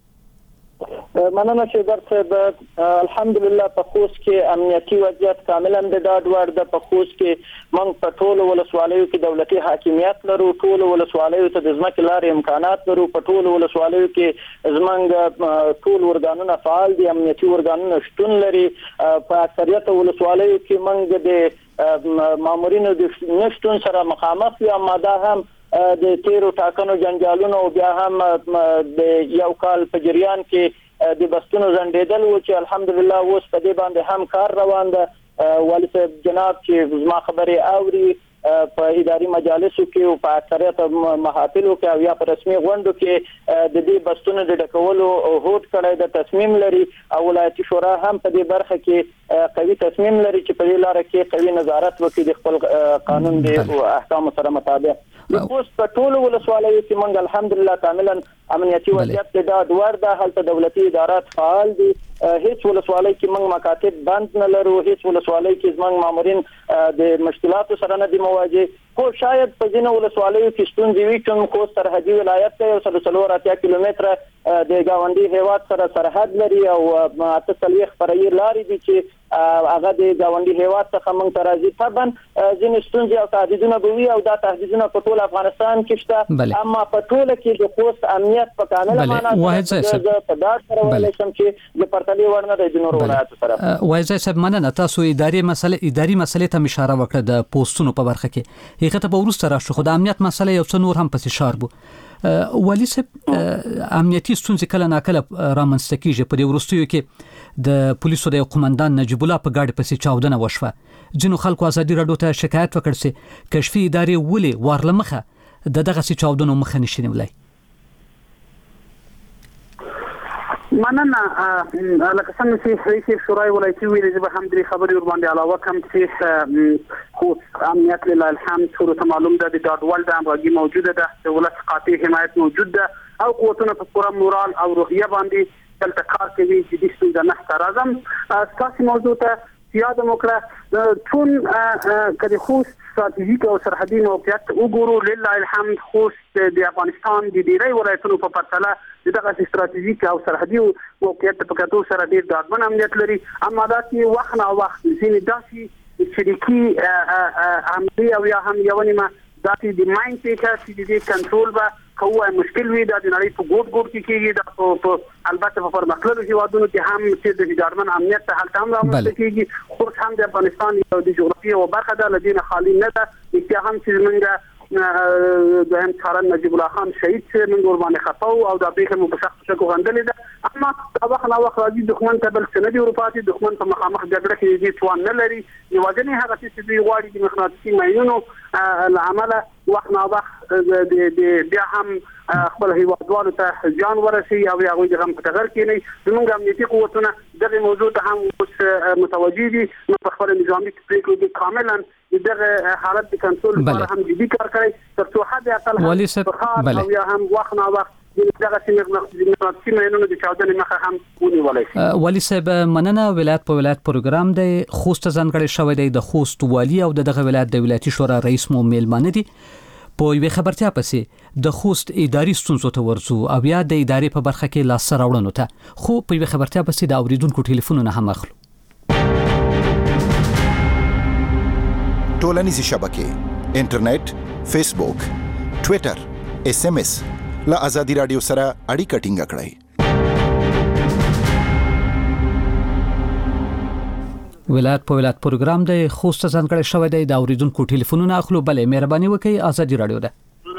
مننه چې درته الحمدلله په خوست کې امنیتي وضعیت کاملا د ډاډ وړ د په خوست کې موږ په ټول ولسوالیو کې دولتي حاکمیت لرو ټول ولسوالیو ته د ځمکې لارې امکانات لرو په ټول ولسوالیو کې زمونږ ټول ورګانونه فعال دي امنیتي ورګانونه شتون لري په اکثریت ولسوالیو کې موږ د مامورینو د نشټون سره مخامخ یو اما هم د تیرو ټاکنو جنجالونو او بیا هم د یو کال په جریان کې د بستونو زندېدل و چې الحمدلله اوس په دې باندې هم کار روان ده والي صاحب جناب چې زما خبرې اوري په اداري مجالسو کې او په اکثریت محافلو کې او یا په رسمي غونډو کې د دې بستونو د ډکولو هوډ کړی د تصمیم لري او ولایتي شورا هم په دې برخه کې قوي تصمیم لري چې په دې لار کې قوي نظارت وکړي د خپل قانون د احکام سره مطابق اوس په ټول ولسوالیو کې موږ الحمدلله کاملا امنیتي وضعیت د ډاډ وړ ده هلته دولتي ادارات فعال دي هیڅ ولسوالۍ کې موږ مکاتب بند نه لرو هیڅ ولسوالۍ کې موږ مامورین د مشکلاتو سره نه دي مواجه خو شاید په ځینو ولسوالیو کې ستونزې وي چې خو سرحدي ولایت دی 140 کیلومتره د گاونډي هیواد سره سرحد لري او 48 فرعي لارې دي چې هغه د گاونډي هیواد څخه موږ ته راځي طبعا ځینې ستونزې او تهدیدونه به وي او دا تهدیدونه په ټول افغانستان کې شته اما په ټول کې د خوست امنیت په کامله معنا په دار سره ویل شم چې د پرتلې ورنه د جنور ولایت سره وایي صاحب مننه تاسو اداري مسلې ته اشاره وکړه د پوسټونو په برخه کې هغه به ورسره راشو خو د امنیت مسله یو څه نور هم پسې شاربو والي صاحب امنیتي ستونزې کله ناکله رامنځته کیږي په دې ورستیو کې د پولیسو د قومندان نجیب الله په ګاډي پسې چاودنه وشوه ځینو خلکو ازادي راډیو ته شکایت وکړ چې کشفي ادارې ولې وارلمخه دغه سي چاودنو مخه نشي نیولای مننه لکه څنګه چې رئیس شورای ولایتي ویلي چې به هم درې خبرې ور باندې علاوه کوم چې خو امنیت لله الحمد ټول معلوم ده د ډاډ ول د امغږي موجوده ده د ولس قاطع حمایت موجود ده او قوتونه په پوره مورال او روحیه باندې دلته کار کوي چې د ستونزې نه راځم تاسو موضوع ته یاد وکړه ټول کله خوست استراتیژیک او سرحدي موقعیت وګورو لله الحمد خوست د افغانستان د ډیری ولایتونو په پرتله دغه ستراتیژیک او سرحدي موقعیت په کتو سره ډیر ډاډمن امنیت لري. اما دا چې وخت نه وخت ځینې داسې شریکي عملي او یا هم یو نیمه داسې د ماین پیکه چې د کنټرول به کوه مشکل وي دا د نړۍ په ګوټ کې کېږي. دا البته په پرمختللو هیوادونو کې هم چې د ډاډمن امنیت ته حالت هم رامنځته کېږي، خو هم د افغانستان یو د جغرافیې او برخه ده، له دې نه خالي نه ده. بیا هم چې موږ دویم څارن نجیب الله خان شهید چې موږ ورباندې خفه او دا پیښه مو په سخت شکو غندلې ده. اما دا وخت نه وخت راځي دښمن ته بل څه نه دی ورپاتې، دښمن په مخامخ جګړه کې دې توان نه لري. یوازینی هغه چې دوی غواړي د مخناطیسي ماینونو له امله وخت نه وخت بیا هم خپل هیوادوالو ته ځان ورسي او هغوی د غم په ټغر کې نه. زموږ امنیتي قوتونه دغه موضوع ته هم اوس متوجه دي. نو په خپل نظامي پریکړو کې کاملا دغه حالت د کنټرول لپاره هم جدي کار کوي تر څو حد اقل او یا هم وخت نه وخت دغه سیمه مینونو د چاودنې مخه هم ونیولای شي. والي صاحب مننه. ولایت په ولایت پروګرام د خوست ځانګړی شوی دی. د خوست والي او دغه ولایت د ولایتي شورا رئیس مو میلمانه دي. په یوه خبرتیا پسې د خوست اداري ستونزو ته ورځو او یا د ادارې په برخه کې لاس راوړنو ته، خو په یوه خبرتیا پسې د اوریدونکو ټلیفونونه هم اخلو. ټولنیزې شبکې، انټرنیټ، فیسبوک، ټوئیټر، SMS له آزادي رادیو سره اړیکه ټینګه کړئ. ولایت په ولایت پروګرام د خوست ځانګړی شوی دی. د اوریدونکو ټلیفونونه اخلو. بلې مهرباني وکړئ. آزادي رادیو ده.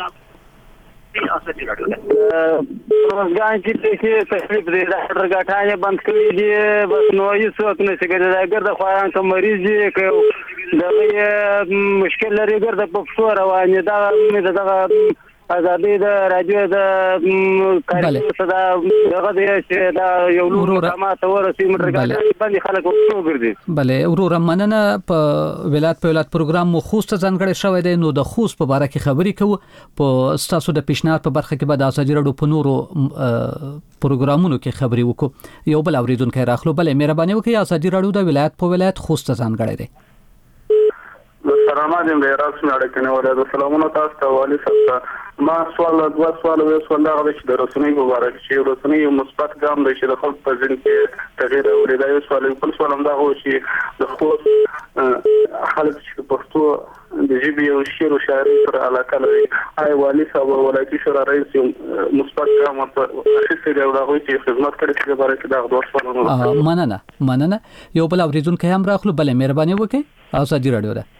روزګان چې تکلیف دی دا درګټانه بند کړی دی، بس نو هیڅ څوک نشي کېدای. اگر د خواران کوم مریض دی که دغه مشکل لري ګر د پښتو روانه دا دغه ازادي د رادیو د کاري صدا دغه دی چې دا یو لور ما ته ورسې مټرګا باندې خلک وګرځي. بلې ورور مننه. په ولایت پروګرام مو خوست ځانګړی شوی دی. نو د خوست په اړه کې خبرې کوو. په ستاسو د پیشنهاد په برخه کې به د آزادي رادیو په نورو پروګرامونو کې خبرې وکړو. یو بل اوریدونکو راخلو. بلې مهرباني وکړئ. آزادي رادیو د ولایت په ولایت خوست ځانګړی دی. سلامات یم د رسمي اړیکې نه ولې سلامونه تاسو ته والي صاحب. ما سوال دا چې د رسنۍ په اړه چې رسنۍ یو مثبت ګام دی چې د خلکو په ذهن کې تغیر راوړي. دا یو سوال بل سوال هم دا و چې د خوست خلک چې پښتو د ژبې او شعر او شاعرۍ سره علاقه لري، آیا والي صاحب او ولایتي شورا رئیس مثبت ګام اخیستی دی او د هغوی چې خدمت کړی په باره کې دا دوه سوالونه. مننه. یو بل اوریدونکی هم راخلو. بلې مهرباني وکړئ. آزادي رادیو ده.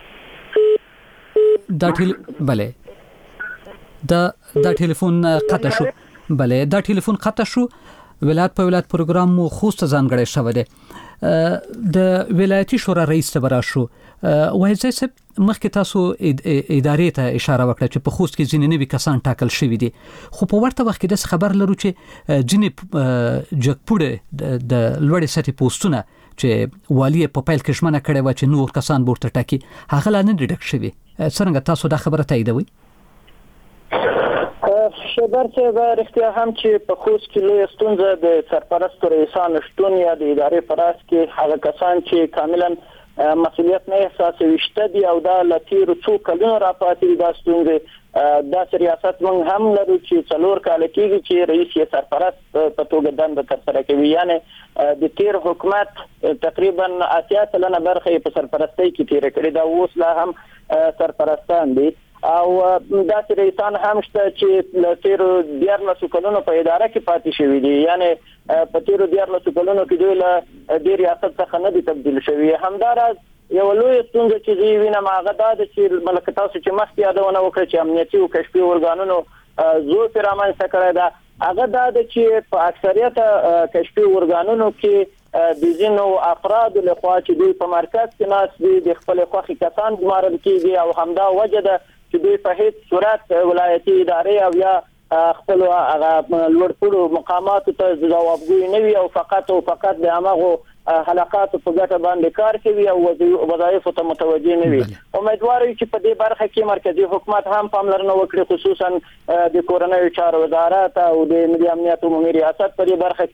دا ټلیفون قطع شو. بلې دا ټلیفون قطع شو. ولایت په ولایت پروګرام مو خوست ځانګړی شوی دی. د ولایتي شورا رئیس ته براشو. وایي صاحب مخکې تاسو ادارې ته اشاره وکړه چې په خوست کې ځینې نوي کسان ټاکل شوي دي، خو په ورته وخت کې داسې خبر لرو چې ځینې جګپوړې د لوړې سطحې پوسټونه چې والي په پیل کې ژمنه کړې وه چې نور کسان به ورته ټاکي، هغه لا نه دي ډک شوي. څرنګه تاسو دا خبره تاییدوئ؟ شبر چې رښتیا هم چې په خوست کې لوی ستونزه د سرپرستو رئیسانو شتون یا د ادارې په راس کې هغه کسان چې کاملا مسؤلیت نه احساسوي شته دي او دا له تیرو څو کلونو راپاتې دي. دا ستونزې دا ریاست موږ هم لرو چې 4 کال کېږي چې رئیس یې سرپرست په توګه دنده ترسره کوي. یعنی د تیر حکومت تقریبا 80% برخه په سرپرستۍ کې تیر کړې دا اوس لا هم سرپرستان دي او دا رئیسان هم شته چې له تیرو 14 کلونو په اداره کې پاتې شوي دي. یعنی په تیرو 14 کلونو کې دوی له دې ریاست څخه نه دي تبدیل شوي. همداراز یو لوی ستونزه چې زه وینم هغه دا ده چې ملک تاسو چې مخکې یادونه وکړه چې امنیتي او کشفي ارګانونو زور پر رامنځته کړی ده، هغه دا ده چې په اکثریت کشفي ارګانونو کې د ځینو افراد له خوا چې دوی په مرکز کې ناست دي د خپل خوښې کسان ګمارل کېږي او همدا وجه ده چې دوی په هیڅ صورت ولایتي ادارې او یا خپل هغه لوړ مقامات ته ځوابګوی نه وي او فقط د هغه حلقات په ګټه باندې کار کوي او وظایف ته متوجه نه وي. امیدوار یم چې په دې برخه کې مرکزی حکومت هم پاملرنه وکړي، خصوصا د کورنیو چارو وزارت او د ملي امنیت عمومي ریاست په دې برخه کې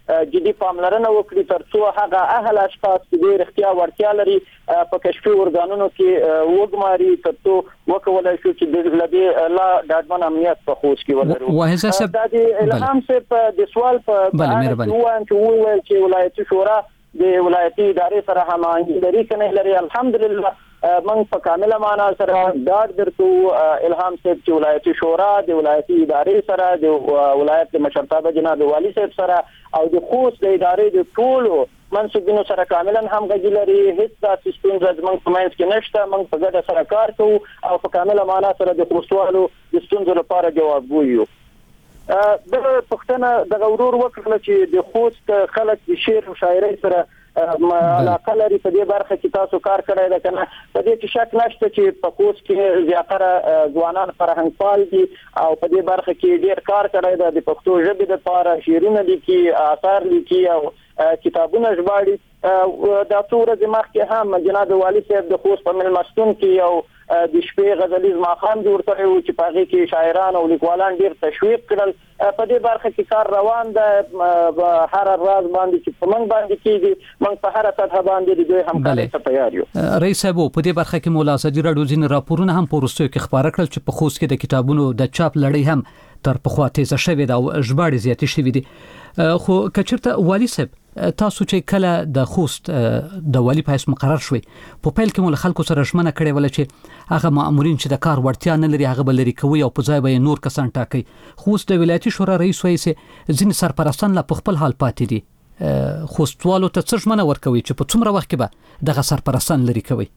جدي پاملرنه وکړي ترڅو هغه اهل اشخاص چې ډېر اختیار ورتیا لري په کشفي ورګانونو کې وګماري ترڅو وکولای شو چې د لدی لا ډاډمن امنیت په خوش کې ولرو. د الهام صاحب د سوال په اړه چې ولایتي شورا د ولایتي ادارې سره هماهنګي لري کنه لري الحمدلله من په کامله معنا سره ډاډ درکو الهام صاحب چې ولایتي شورا د ولایتي ادارې سره د ولایت مشرتابه جناب والی صاحب سره او د خوست د ادارې د ټولو منسوبینو سره کاملا همغږي لري. هیڅ د سیستم زموږ په منځ کې نشته. موږ په ګډه سره کار کوو او په کامله معنا سره د خوستوالو د ستونزو لپاره جوابګوی یو. د پښتنه د غورور وکړه چې د خوست خلک د شعر او شاعرۍ سره علاقه لري په دې برخه کې تاسو کار کړی دا کنه په دې کې شک نشته چې په کوڅ کې زیاتره ځوانان فرهنګپال دي او په دې برخه کې ډېر کار کړی دا د پښتو ژبې لپاره شعرونه لیکي آثار لیکي او کتابونه ژباړي. دا څو ورځې مخکې هم جناب والی صاحب د خوست په ملمستون کې یو د شپې غزلیز ماښام جوړ کړی و چې په هغې کې شاعران او لیکوالان ډېر تشویق کړل. په دې برخه کې کار روان ده هر راز باندې چې په موږ باندې کېږي موږ په هره سطحه باندې د دوی همکارۍ ته تیار یو. رئیس صاحب په دې برخه کې مولا ازادي راډیو ځینې راپورونه هم په وروستیو کې خپاره کړل چې په خوست کې د کتابونو د چاپ لړۍ هم تر پخوا تیزه شوې ده او ژباړې زیاتې شوې دي. خو که چېرته والي صاحب تاسو چې کله د خوست د والی په حیث مقرر شوي په پیل کې مول خلکو سره ژمنه کړې ولا چې هغه مامورین چې د کار وړتیا نه لري هغه بل لري کوي او په ځای به نور کسان ټاکي. خوست د ولایتي شورا رئیس وایي چې ځینې سرپرستان لا په خپل حال پاتې دي. خوستوالو ته څه ژمنه ورکوي چې په څومره وخت کې به دغه سرپرستان لري کوي؟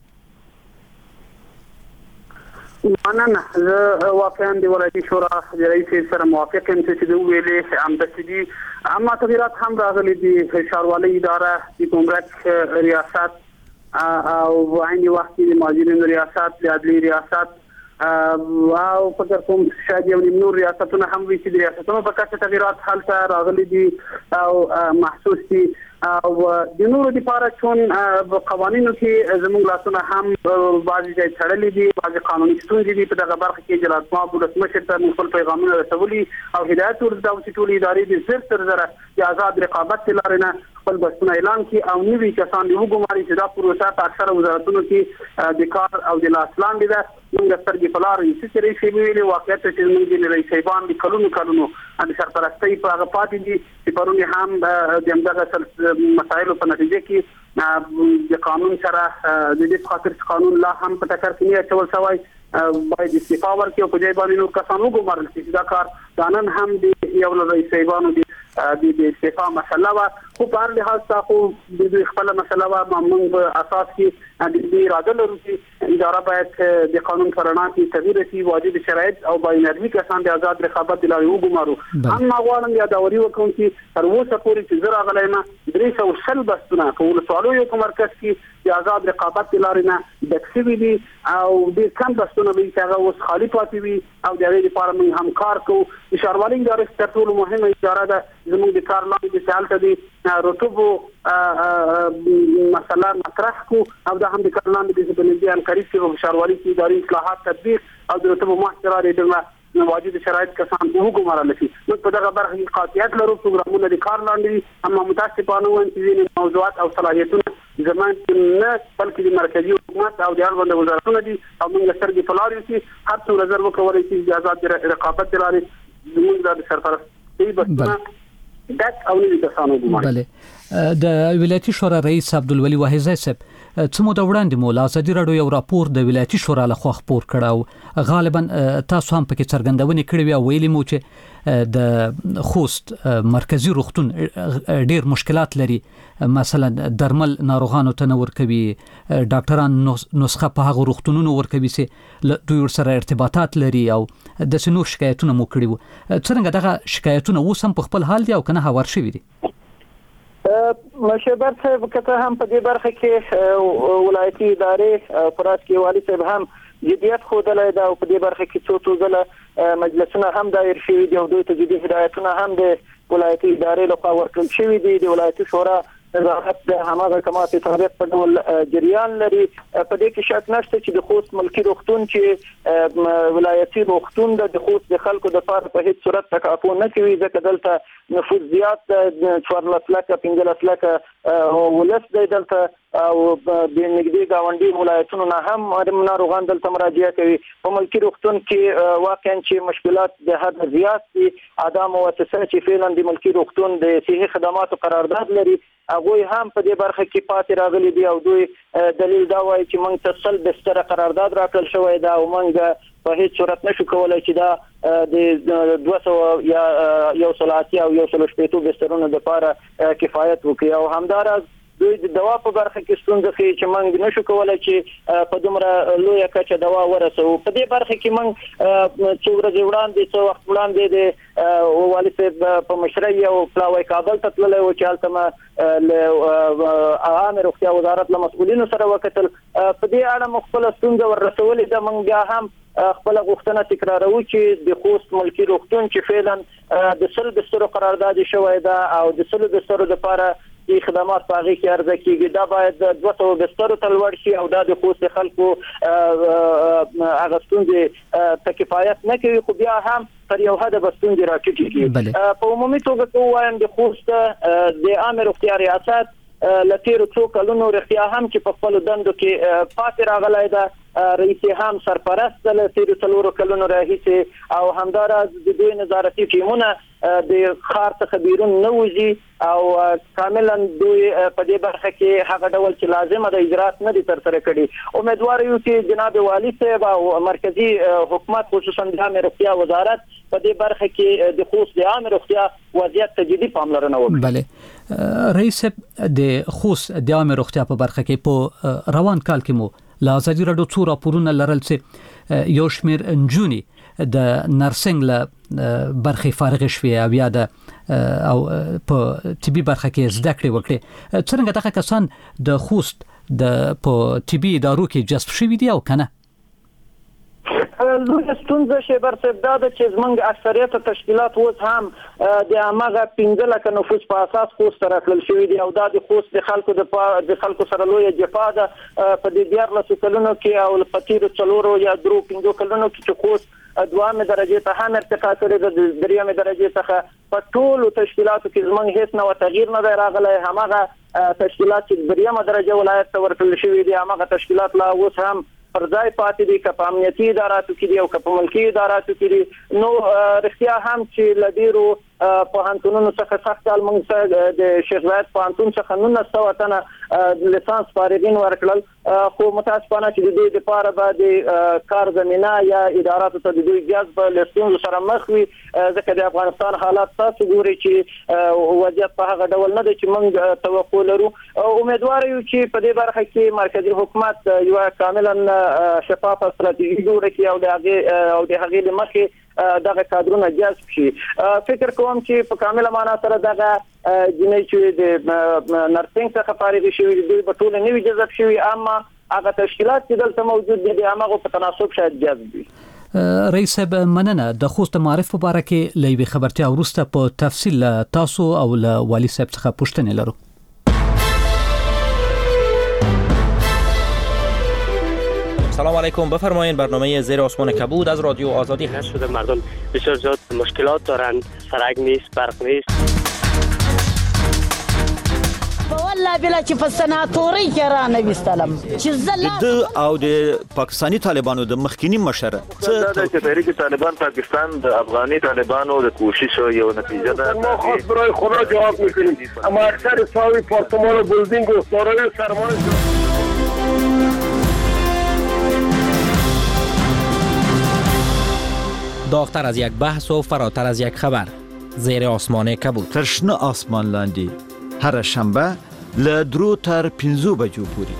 مننه. زه واقعا د ولایتي شورا د رئیس سره موافق یم چې د ویلې همدستي اما تغیرات هم راغلي دي. ښاروالۍ اداره د ګمرک ریاست او عین وخت د ماجرین ریاست د عدلي ریاست او فکر کوم شاید یو نور ریاستونه هم وي چې د ریاستونو په کچه تغیرات حالته راغلي دي او محسوس دي او د نورو لپاره چون قوانینو کې زموږ لاسونه هم بعضی ځای تړلي دي بعضی قانوني ستونزې دي په دغه برخه کې جلال ماب ولسمشر ته خپل پیغامونه رسولي او هدایت ورته چې ټول ادارې د زر تر زره د آزاد رقابت لارې نه خپل بحثونه اعلان کړي او نوي کسان د وګماري چې دا پروسه په اکثره وزارتونو کې د کار او د لاس لاندې ده. موږ سترګې په لار یې چې رئیس ویلي واقعیت چې موږ د رئیس صاحبان د کلونو د سرپرستۍ په هغه پاتې دي چې پرون هم د همدغه مسایلو په نتیجه کې د قانون سره د دې خاطر قانون لا هم په ټکر کې نه اچول شوی باید استعفا ورکړي او په ځای باندې نور کسان وګمارل شي. دا کار نن هم د یو رئیس صاحبانو د استعفا مسله وه خو په هر لحاظ تاسو د دوی خپله مسله وه موږ په اساس کې د دې اراده لرو چې اداره باید د قانون په رڼا کې تغییر شي واجب شرایط او باینرمي کسان د آزاد رقابت د لارې وګمارو. اما غواړم یادوري وکړم چې تر اوسه پورې چې زه راغلی یم 300 بستونه په ولسوالو یو مرکز کې د آزاد رقابت د لارې نه ډک شوي دي او ډېر کم بستونه وي چې هغه اوس خالي پاتې وي او د هغې لپاره موږ هم کار کوو. د ښاروالۍ ادارې تر ټولو مهمه اداره ده زموږ د کار لاندې چې هلته د رطوبو مسله مطرح کو او دا هم د کار لاندې د بلدي همکاري کې ښاروالۍ کې اداري اصلاحات تطبیق او د رطوبو محصرات د واجب شرایط کسان وګمارل شي. نو په دغه برخه کې قاطعیت لرو پروګرامونه د کار لاندې اما متاسفانه وایي چې موضوعات او صلاحیتونه زمان نه بلکې د مرکزی حکومت او د اړوند وزارتونو دي او موږ سترګې په لار یو چې هر څو نظر وکړو چې د آزاد رقابت لارې زموږ د سرپرستۍ بسنه دک او نوي کسانو وګمارل. بله د ولایتي شورا رئیس عبدالولي واحظی صاحب څه موده وړاندې مولا ازادي راډیو یو راپور د ولایتي شورا لخوا خپور کړ او غالبا تاسو هم پکې څرګندونې کړې وي او ویلي مو چې د خوست مرکزی روغتون ډېر مشکلات لري مثلا درمل ناروغانو ته نه ورکوي ډاکټران نسخه په هغه روغتونونو ورکوي چې دوی سره ارتباطات لري او د نور شکایتونه مو کړي وو. څرنګه دغه شکایتونه اوس هم په خپل حال دي او کنه هوار شوي دي؟ مشبر صاحب کته هم په دې برخه کې ولایتي ادارې پراس کې والی صاحب هم جديت خوده ده او په دې برخه کې څو ځله مجلسونه هم دایر شوي دي او دوی ته جدي هدایتونه هم د ولایتي ادارې لخوا ورکړل شوي دي. د ولایتي شورا نظارت د هماغه کمات تاریخ په ډول جریان لري. په دې کې شک نشته چې د خوست ملکی روغتون چې ولایتي روغتون د خوست د خلکو د لپاره په هیڅ صورت تکافو نه کوي، ځکه دلته نفوذ زیات 14 لک 15 لک ولس دی دلته او د نږدې گاونډي ولایتونو نه هم ناروغان دلته مراجعه کوي. په ملکی روغتون کې واقعا چې مشکلات د حد زیات دي. ادا مؤسسه چې فعلا د ملکی روغتون د صحي خدماتو قرارداد لري هغه هم په دې برخه کې پاتې راغلي دي او دوی دلیل دا وایي چې موږ ته سل بستر قرارداد راکړل شوی دا او موږ په هیڅ صورت نشو کولای چې دا د 200 یا 180 او 180 بسترونو لپاره کفایت وکړي. او همدارس دوی د دوا په برخه کې ستونزه کوي چې موږ نشو کولای چې په دومره لویه کچه دوا ورسو. په دې برخه کې موږ څو ورځې وړاندې څو وخت وړاندې د والي صاحب په مشرۍ او پلاوی کابل ته تللی و چې هلته له عامه روغتیا وزارت له مسؤلینو سره وکتل. په دې اړه موږ خپله ستونزه وررسولې ده. موږ بیا هم خپل غوښتنه تکراروو چې د خوست ملکی روغتون چې فعلا د 100 بسترو قرارداد شوی ده او د 100 بسترو لپاره خدمات په هغه کې عرضه کیږي، دا باید 200 بسترو ته لوړ شي او دا د خوست خلکو هغه ستونزې ته کفایت نه کوي، خو بیا هم تر یو حد به ستونزې راټیټېږي. په عمومي توګه که ووایم د خوست د عامه روغتیا ریاست له تیرو څو کلونو رښتیا هم چې په خپلو دندو کې پاتې راغلی ده. رئیس هم سرپرست له تیرو څلورو کلونو راهیسې او همداراز د دوی نظارتي ټیمونه د ښار څخه بیرون نه وځي او کاملا دوی په دې برخه کې هغه ډول چې لازمه د اجرات نه دي ترسره کړي. امیدوار یو چې جناب والي صاحب او مرکزی حکومت خصوصا د عامه روغتیا وزارت په دې برخه کې د خوست د عامه روغتیا وضعیت ته جدي پاملرنه وکړي. بله رئیس د خوست د عامه روغتیا په برخه کې په روان کال کې مو لا ازادي راډیو څو راپورونه لرل چې یو شمیر انجونی د نرسنګ له برخې فارغ شوي او یا د او په طبي برخه کې زده کړې وکړي. څنګه دغه کسان د خوست د په طبي ادارو کې جذب شوي دي او کنه؟ لویه ستونزه شیبر صاحب دا ده چې زموږ اکثریت تشکیلات اوس هم د هماغه 15 لکه نفوس په اساس خوست ته راکړل شوي دي او دا د خوست د خلکو سره لویه جفا ده. په دې 14 کلونو کې او په تیرو 4 یا 5 کلونو کې چې خوست دوامه درجه ته هم ارتقا کړې ده، د دریمه درجه څخه په ټولو تشکیلاتو کې زموږ هیڅ نوع تغییر نه دی راغلی. هماغه تشکیلات چې دریمه درجه ولایت ته ورکړل شوي دي هغه تشکیلات لا اوس هم پر ځای پاتې دي، که په امنیتي اداراتو کې دي او که په ملکي اداراتو کې دي. نو رښتیا هم چې له ډېرو پوهنتونونو څخه سخت کال موږ د شیخ زاید پوهنتون څخه 1900 تنه لیسانس فارغین ورکړل، خو متاسفانه چې د دوی لپاره به د کار زمینه یا اداراتو ته د دوی جذب له ستونزو سره مخ وي، ځکه د افغانستان حالات تاسو ګورئ چې وضعیت په هغه ډول نه دی چې موږ توقع لرو. امیدوار یو چې په دې برخه کې مرکزی حکومت یو کاملا شفافه ستراتیژي جوړه کړي او د هغې له مخې دغه کادرونه جذب شي. فکر کوم چې په کامله معنا سره دغه جنۍ چې د نرسنګ څخه فارغ شوي دوی په ټول نوي جذب شوي، اما هغه تشکیلات چې دلته موجود دي هغه په تناسب شاید جذب وي. رئیس صاحب مننه. د خوست معرف په اړه کې لوي خبرتیا وروسته په تفصیل تاسو او له والي صاحب څخه پوښتنه لرو. سلام علیکم، بفرمایید. برنامه زیر آسمان کبود از رادیو آزادی هست. شده مردم بسیار زیاد مشکلات دارند، سرک نیست، برق نیست. والله بلا چې په سناتوري کې را نوستلم چې زله او د پاکستانی طالبانو د مخکینی مشر څه د تحریک طالبان پاکستان د افغاني طالبانو د کوشش یو نتیجه ده. ما خاص برای خدا جواب میکنیم، اما اکثر ساوی پارتمان و بلدینگ و دارای سرمایه داغتر از یک بحث و فراتر از یک خبر. زیر آسمان کبود. ترشنه آسمان لاندی هر شنبه له 3 تر 5 بجو پورې.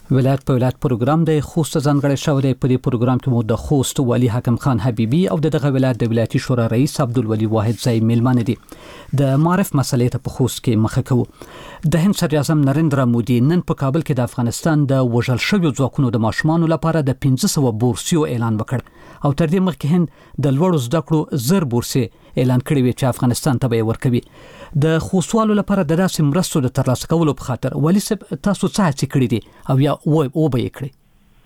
ولایت په ولایت پروګرام د خوست ځانګړی شوی دی. په دې پروګرام کې مو د خوست والي حکم خان حبیبي او دغه ولایت د ولایتي شورا رئیس عبدالولي واحد زئی میلمانه دي. د معرف مسلې ته په خوست کې مخه کوو. د هند صدر اعظم نریندرا مودي نن په کابل کې د افغانستان د وژل شویو ځواکونو د ماشومانو لپاره د 1500 بورسیو اعلان وکړ او تر دې مخکې هند د لوړو زده کړو 1000 بورسي اعلان کړی وی چې افغانستان ته به ورکوي. د خوستوالو لپاره د داسې مرستو د ترلاسه کولو په خاطر ولې سب تاسو څه هڅې کړې دي او یا او به یې کړې؟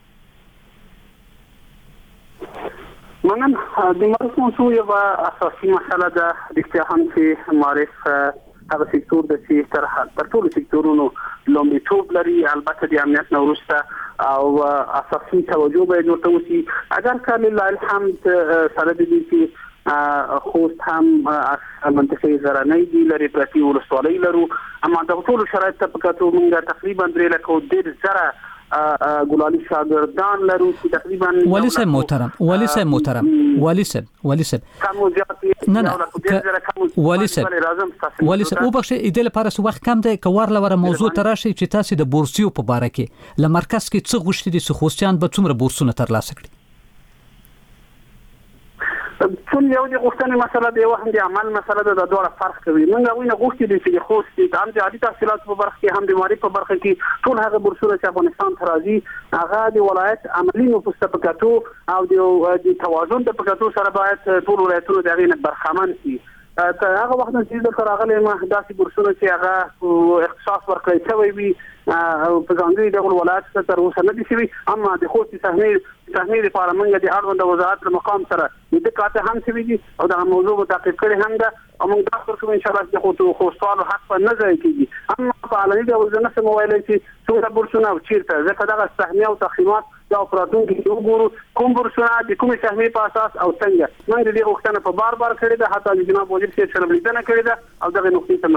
منن د معرف موضوع یو اساسي مسله ده د اتهام چې معرف هغه سکتور د چې تر ټولو سکتورونو لومړیتوب لري. البته د امنیت نه وروسته او اساسي توجه به ورته وشي. اگر که لله الحمد سره د دې چې خوست هم منطقه زرانه دي لري پرتی ولسوالۍ لرو، اما د ټولو شرایط په کتو موږ تقریبا 3,000 ګلالي شاګردان لرو چې تقریبا والي صاحب محترم والي صاحب نه والي صاحب او بخښه ایدل لپاره سو وخت کم دی کوار لوره موضوع تراشي چې تاسو د بورسیو په باره کې لمرکز کې څه غوښتي دي خوستیان به څومره بورسونه ترلاسه کړي؟ څون یو د غوښتنې مسله دی او هم د عمل مسله ده، د دوه فرق کوي. موږ وینه غوښتي دي چې خوست هم د عادي تحصیلات په برخه کې هم د معرفت په برخه کې ټول هغه بورسونه چې افغانستان ته راځي هغه د ولایت عملی نفوذ په کتو او د توازن په کتو سره باید ټول ولایتونه د غینه برخمن شي. هغه وخت چې د راغلي ما داسې بورسونه چې هغه اختصاص ورکړی شوی وي په ځانګړي ډول ولایت ته تر اوسه نه دي شوي، اما د خوست صحنې لپاره موږ د اړوند وزارت له مقام سره د کاته هم شوي دي او دا موضوع په تعقیب کړي هم ده او موږ تاسو کوم ان شاء الله چې خوستوالو حق په نه ځای کېږي. اما په علني ډول نه سم ویلای چې څومره بورسونه او چیرته ځکه دغه صحنې او تقسیمات دا اپراتون کې وګورو کوم بورسونه د کومې صحنې په اساس او څنګه موږ د دې غوښتنه په بار کړې ده، حتی د جناب وزیر صاحب سره لیدنه کړې ده او دغه نقطې ته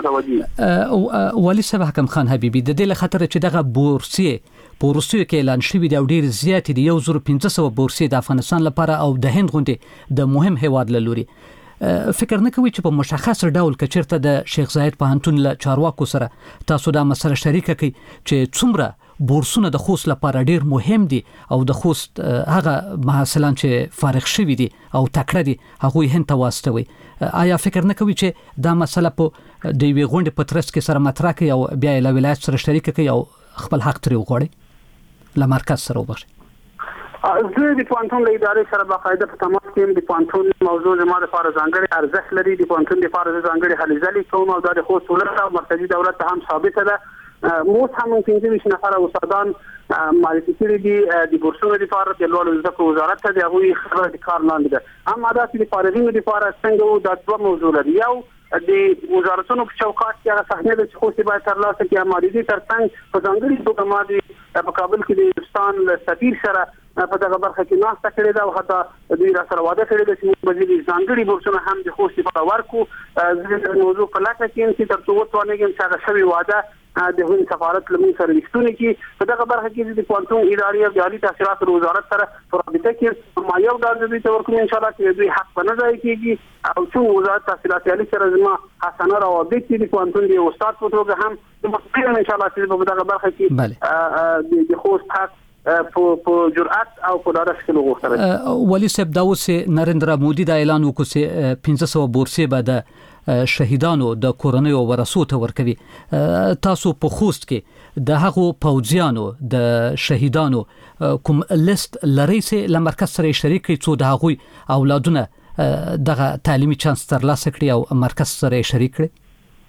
متوجه والي صاحب حکم خان حبیبي د دې خاطر چې دغه بورسي کې اعلان شوی دی او ډیر زیات دي 1500 بورسي د افغانستان لپاره او د هند غونډې د مهم هیواد لوري فکر نه کوي چې په مشخص ډول کچرته د شیخ زاید پوهنتون له چارواکو سره تاسو دا مسله شریک کړئ چې څومره بورسونه د خوست لپاره ډیر مهم دي او د خوست هغه محصلان چې فارغ شوي دي او تکړه دي هغه هند ته واستوي. آیا فکر نه کوي چې دا مسله په د وی غونډې په ترڅ کې سره مطرح کړي او بیا له ولایت سره شریک کړي او خپل حق ترې وغواړي له مرکز سره وبخښي؟ زه د پوهنتون له ادارې سره باقاعده په تماس کې یم. د پوهنتون موضوع زما لپاره ځانګړی ارزښت لري. د پوهنتون لپاره ځانګړي هلې ځلې کوم او د خوست ولایت او مرکزی دولت ته هم ثابته ده. موږ هم 15 نفر استادان معرفي کړي دي د بورسونو لپاره د لوړو زده کړو وزارت ته د هغوی خبره د کار لاندې ده. اما دا چې د فارغینو لپاره څنګه دا دوه موضوع لري. یو د وزارتونو په چوکاټ کې هغه صحنه د خوست باید ترلاسه کړي، اما د دې ترڅنګ په ځانګړي توګه ما د کابل کې د هندوستان له سفیر سره په دغه برخه کې ناسته کړې ده او حتی دوی را سره وعده کړې ده چې موږ به د ځانګړي بورسونه هم د خوست لپاره ورکو. زه د موضوع په لټه کې یم چې تر څو وتوانېږم چې هغه شوې وعده د هند سفارت له موږ سره رښتونې کړي. په دغه برخه کې د پوهنتون ادارې او د عالي تحصیلاتو وزارت سره په رابطه کې ما یو ډول دوی ته ورکوم ان شاء الله چې دوی حق په نه ځای کېږي او چې وزارت تحصیلات عالي سره زما حسنه روابط دي د پوهنتون د استاد په توګه هم د مستقیم ان شاء الله چې په دغه برخه کې د خوست حق په جرأت او په دغه شکل وغوښتل. والي صاحب دا اوس نریندرا مودي دا اعلان وکړ چې 1500 بورسي به د شهیدانو د کورنیو ورثو ته ورکوي. تاسو په خوست کې د هغو پوځیانو د شهیدانو کوم لیست لرئ چې له مرکز سره شریک کړئ څو د هغوی اولادونه دغه تعلیمي چانس ترلاسه کړي او مرکز سره شریک کړي؟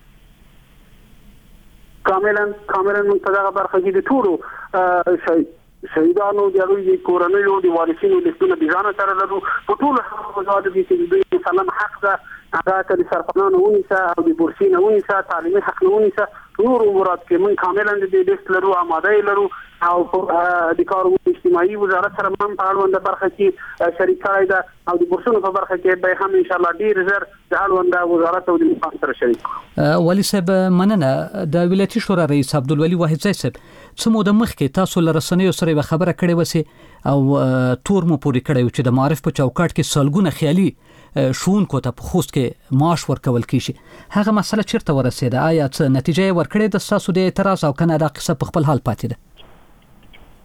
کاملا په دغه برخه کې د ټولو شهیدانو د هغوی کورنیو د وارثینو لیستونه د ځانه سره لرو. په ټولو هغو وزارتو کې چې دوی سلام حق ده هغه که د سرپنانو ونیسه او د بورسي نه ونیسه تعلیمي حق نه ونیسه نور امورات کې موږ کاملا د دې لیست لرو، آماده یې لرو او د کار اجتماعي وزارت سره هم په اړونده برخه کې شریک کړی ده او د بورسونو په برخه کې به هم ان شاء الله ډیر زر د اړونده وزارت او د مقام سره شریک. والي صاحب مننه. د ولایتي شورا رئیس عبدالولي واحد زئی صاحب څه موده مخکې تاسو له رسنیو سره خبره کړې وسی او تور مو پوری کړی چې د معرف په چوکاټ کې سلګونه خیالي شونکو ته په خوست کې معاش ورکول کیږي. هغه مسله چیرته ورسېده؟ آیا څه نتیجه ورکړې د تاسو د اعتراض او کنه دا قصه په خپل حال پاتې ده؟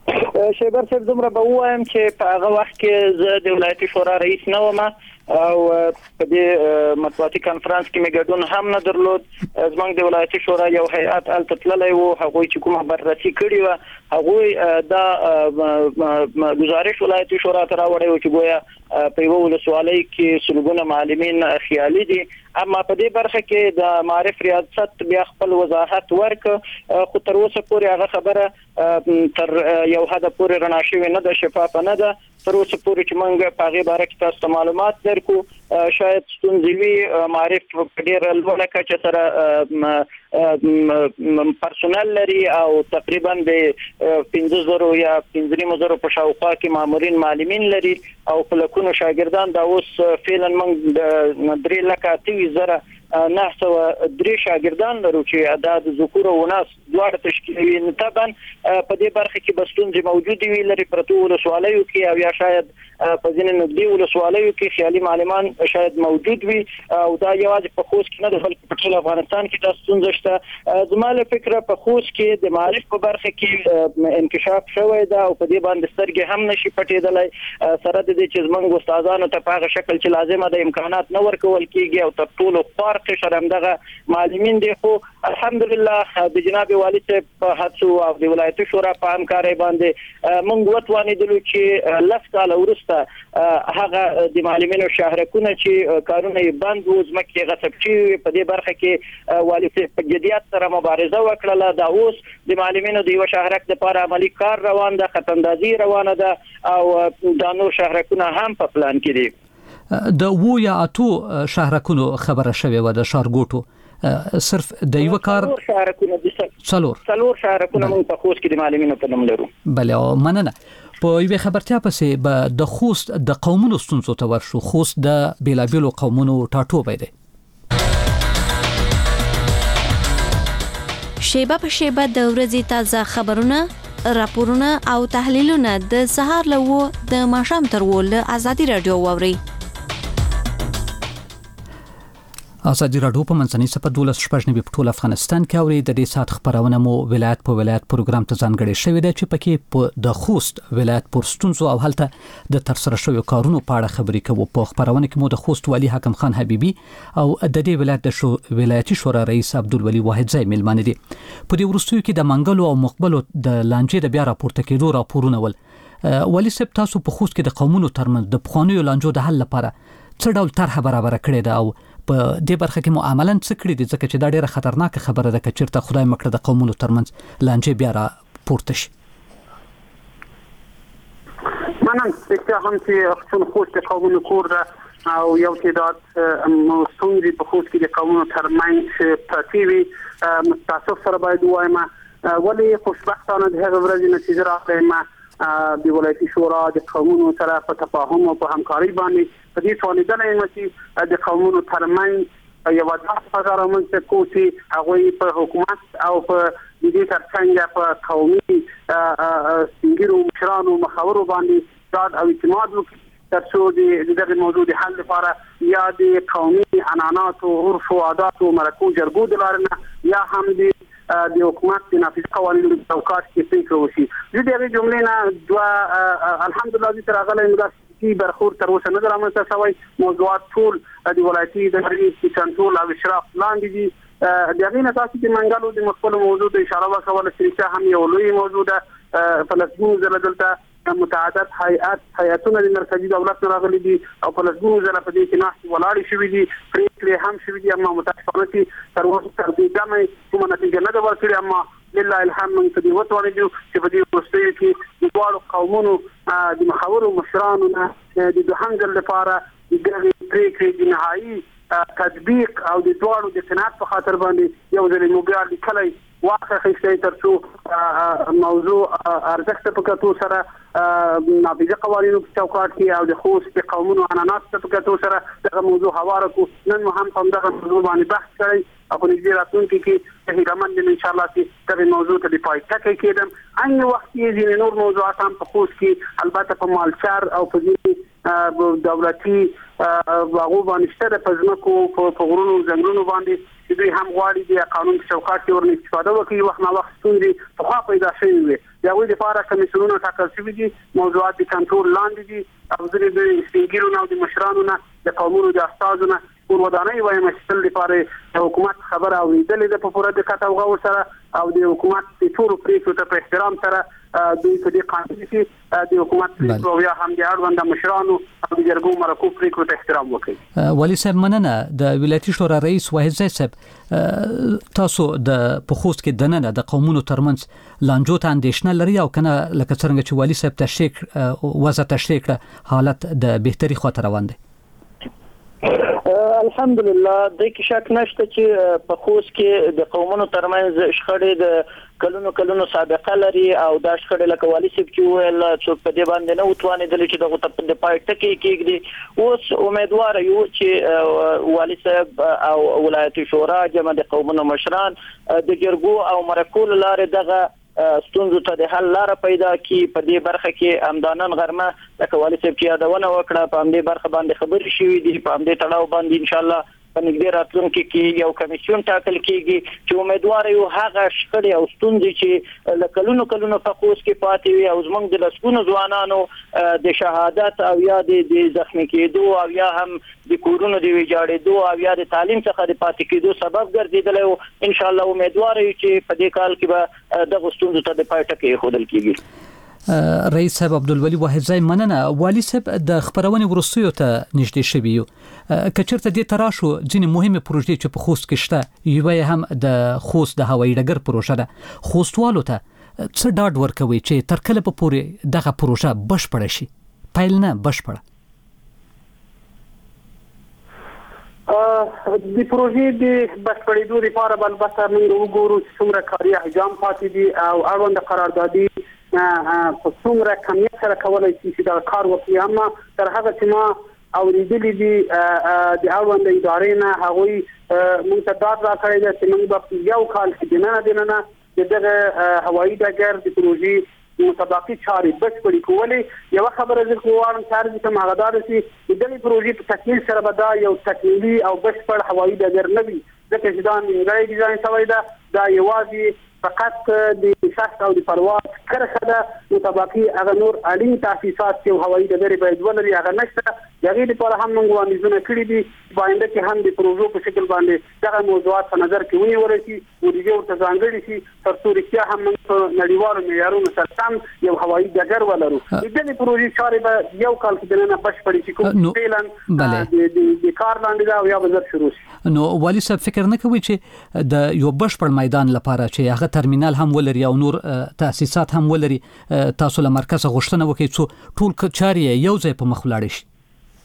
شیبر صاحب دومره به وایم چې په هغه وخت کې زه د ولایتي شورا رئیس نه وم او په دې مطبوعاتي کانفرنس کې مې ګډون هم نه درلود. زموږ د ولایتي شورا یو هیئات هلته تللی و، هغوی چې کومه بررسي کړې وه هغوی دا گزارش ولایتي شورا ته راوړی و چې گویا په یوه ولسوالۍ کې سلګونه معلمین خیالي دي. اما په دې برخه کې د معارف ریاست بیا خپل وضاحت ورک، خو تر اوسه پورې هغه خبره تر یو حد پورې رڼا شوې نه ده، شفافه نه ده. تر اوسه پورې چې موږ په هغې باره کې تاسو ته معلومات درکو، شاید ستونزې وي. معارف په ډېره لوړه کچه سره پرسونل لري او تقریبا د 15,000 یا 15,000 په شاوخوا کې مامورین معلمین لري او په لکونو شاګردان. دا اوس فعلا موږ د 3,08,000 903 شاګردان لرو چې اعداد ذکور او اناث دواړه تشکیلوي. طبعا په دې برخه کې به ستونزې موجودې وي لري پرتو ولسوالیو کې او یا شاید په ځینې نږدې ولسوالیو کې خیالي معلمان شاید موجود وي او دا یوازې په خوست کې نه ده بلکې په ټول افغانستان کې دا ستونزه شته. زما له فکره په خوست کې د معارف په برخه کې انکشاف شوی ده او په دې باندې سترګې هم نشي پټېدلی، سره د دې چې زموږ استادانو ته په هغه شکل چې لازمه ده امکانات نه ورکول کېږي او تر ټولو خوار قشر همدغه معلمین دي. خو الحمدلله د جناب والي صاحب په هڅو او د ولایتي شورا په همکارۍ باندې موږ وتوانېدلو چې 10 کاله وروسته هغه د معلمینو شهرکونه چې کارونه یې بند و، ځمکې غصب شوي، په دې برخه کې والي صاحب په جدیت سره مبارزه وکړله. دا اوس د معلمینو د یوه شهرک لپاره عملي کار روان ده، خطاندازي روانه ده او دا نور شهرکونه هم په پلان کې دي. د 2 یا 8 شهرکونو خبره شوې وه د ښارګوټو، صرف د یو کار څلور شهرکونه موږ په خوست کې د معلمینو په نوم لرو. بلې مننه. په یوه خبرتیا پسې به د خوست د قومونو ستونزو ته ورشو. خوست د بیلابیلو قومونو ټاټوبی دی. شیبه په شیبه د ورځې تازه خبرونه، راپورونه او تحلیلونه د سهار له 9 د ماښام تر 10 له ازادي رادیو واورئ. ازادي رادیو په منځنۍ صفحه 12 په ټول افغانستان کې اوري. د دې سات خبرونه مو ولایت په ولایت پروګرام ته ځانګړې شوې ده چې پکې په د خوست ولایت پر ستونزو او هلته د ترسره شویو کارونو په اړه خبرې کوو. په خبرونه کې مو د خوست والي حکم خان حبیبي او د دې ولایت د ولایتي شورا رئیس عبدالولي واحدزی ملمانه دي. په دې وروستیو کې د منګلو او مقبلو د لانجې د بیا راپورته کېدو راپورونه ول. والي صاحب تاسو په خوست کې د قومونو ترمنځ د پخوانیو لانجو د حل لپاره څه ډول طرحه برابر کړې ده او په دې برخه کې مو عملاً څه کړي دي، ځکه چې دا ډیره خطرناکه خبره ده که چیرته خدای مکړه د قومونو ترمنځ لانجې بیا را پورته شي؟ منم چې هم چې خپل خوست قومونو کور ده او یو تعداد ستونزې په خوست کې د قومونو ترمنځ پاتې وي. متاسف سره باید وایم ولې خوشبختانه د هغه ورځې نتیجه راغله د ولایتي شورا د قومونو سره په تفاهم او په همکارۍ باندې په دې توانیدل چې د قومونو ترمنځ یو ځای فضا رامنځته کړو چې هغوی په حکومت او په دې ترڅنګ په قومي سنګرو مشرانو مخاورو باندې داد او اعتماد وکړي ترڅو د دغه موضوع د حل لپاره یا د قومي عنعنات او عرف او عادات او مرکو جرګو د لارې یا هم د حکومت د نافذ قوانینو په توګه کې فکر وشي. د دې جملې نه دوا الحمدلله د ترغله انګلیسي برخور تر اوسه نه رامنځته شوی. موضوعات ټول د ولایتي د رئیس کنټرول او اشراف لاندې دي. د هغې نه تاسو د منګلو د مخکلو موضوع د اشاره وکوله چې هم یو لوی موضوع ده. فلسطین زله دلته متعدد هیئاتونه د مرکزی دولت راغلي دي او په لږو ځله په دې کې ناست ولاړې شوې دي، پریکړې هم شوې دي، اما متاسفانه چې تر اوسه تر دې دمه کومه نتیجه نه ده ورکړې. اما لله الحمد موږ په دې وتوانېدو چې په دې وروستیو کې د دواړو قومونو د مخاورو مشرانو نه د دوهم ځل لپاره د دغې پریکړې د نهایي تطبیق او د دواړو د قناعت په خاطر باندې یو ځل موږ بیا لیکلی واخیستی ترڅو موضوع ارزښت په کتو سره نافذه قوانینو په چوکاټ کې او د خوست د قومونو عنعنات په کتو سره دغه موضوع هواره کړو. نن مو هم په همدغه موضوع باندې بحث کړی او په نږدې راتلونکي کې هیلهمند یم انشاءالله چې دغې موضوع ته د پای ټکی کېدم. عین وخت کې ځینې نور موضوعات هم په خوست کې البته په مالچار او په ځینې دولتي باغو باندې شته د پزمکو په غرونو ځنګلونو باندې چې دوی هم غواړي د قانون په چوکاټ کې ورنه استفاده وکړي. وخت نه وخت ستونزې په خوا پیدا شوي وي، د هغوی لپاره کمیسیونونه ټاکل شوي دي، موضوعات د کنټرول لاندې دي او ځینې د سپین ږیرو نه او د مشرانو نه د قومونو د استازو نه ټول ودانۍ وایم چې تل لپاره د حکومت خبره اورېدلې ده په پوره دقت او غور سره او د حکومت د ټولو پریکړو ته په احترام سره دوی په دې قانون کې د حکومت پریکړو یا هم د اړوند مشرانو او د جرګو مرکو پریکړو ته احترام وکړي. والي صاحب مننه. د ولایتي شورا رئیس واحد صاحب تاسو د پخوست کې دننه د قومونو ترمنځ لانجو ته اندېښنه لري او کنه لکه څنګه چې والي صاحب تشریح کړ حالت د بهتري خاطر روان دی؟ الحمدلله د کې شک نشته چې په خوست کې د قومونو ترمنځ شخړې د کلونو سابقه لري او دا شخړې لکه والي صاحب چې ویل څوک په دې باندې نه وتوانېدل چې دغه ته د پای ټکی کېږي. اوس امیدوار یو چې والي صاحب او ولایتي شورا جمع د قومونو مشران د جرګو او مرکو لاره دغه ستونزو ته د حل لاره پیدا کی. په دې برخه کې امدانن غرمه لکه والي صاحب چې یادونه وکړه په همدې برخه باندې خبرې شوې دي، په همدې تړاو باندې ان شاء الله په نږدې راتلونکي کې یو کمیسیون ټاکل کیږي چې امیدوار یو هغه شخړې او ستونزې چې له کلونو په خوست کې پاتې وي او زموږ د لسګونو ځوانانو د شهادت او یا د زخمي کېدو او یا هم د کورونو د ویجاړېدو او یا د تعلیم څخه د پاتې کېدو سبب ګرځېدلی و. ان شاء الله امیدوار یو چې په دې کال کې به دغه ستونزو ته د پای ټکی ایښودل کیږي. رئیس صاحب عبدالولي واحدزی مننه. والي صاحب د خبرونې وروستیو ته نږدې شوي یو، که چېرته دې ته راشو ځینې مهمې پروژې چې په خوست کې شته، یوه یې هم د خوست د هوایي ډګر پروژه ده. خوستوالو ته څه ډاډ ورکوي چې تر کله به پورې دغه پروژه بشپړه شي؟ پیل نه بشپړه. د پروژې د بشپړېدو لپاره به البته موږ وګورو چې څومره کاري احجام پاتې دي او اړونده قراردادي په څومره کمیت سره کولای شي چې دا کار وکړي. اما تر هغه چې ما اورېدلې دي د اړوند ادارې نه هغوی موږ ته ډاډ راکړی دی چې موږ به یو کال کې دننه د دغه هوایي ډګر د پروژې مطابقي چارې بشپړې کولې. یوه خبره زه غواړم چې عرض کړم هغه دا ده چې د دغې پروژې په تکمیل سره به دا یو تکمیلي او بشپړ هوایي ډګر نه وي، ځکه چې دا نیمګړی ډیزاین شوی ده. دا یوازې فقط د شخص او د پرواز کرښه ده، مطابقي هغه نور اړین تاسیسات چې هوایي ډګر باید ولري هغه نشته. د هغې لپاره هم موږ وړاندیزونه کړي دي په آینده کې هم د پروژو په شکل باندې دغه موضوعات په نظر کې ونیول شي، بودیجه ورته ځانګړې شي تر څو رښتیا هم موږ په نړیوالو معیارونو سره سم یو هوایي ډګر ولرو. د دې پروژې چارې به یو کال کې دننه بشپړې شي، کوم فعلا د کار لاندې ده او یا به زر شروع شي. نو والي صاحب فکر نه کوي چې د یو بشپړ میدان لپاره چې هغه ترمینال هم ولري او نور تاسیسات هم ولري تاسو له مرکز غوښتنه وکړئ چې ټول چارې یو ځای په مخ ولاړ شي؟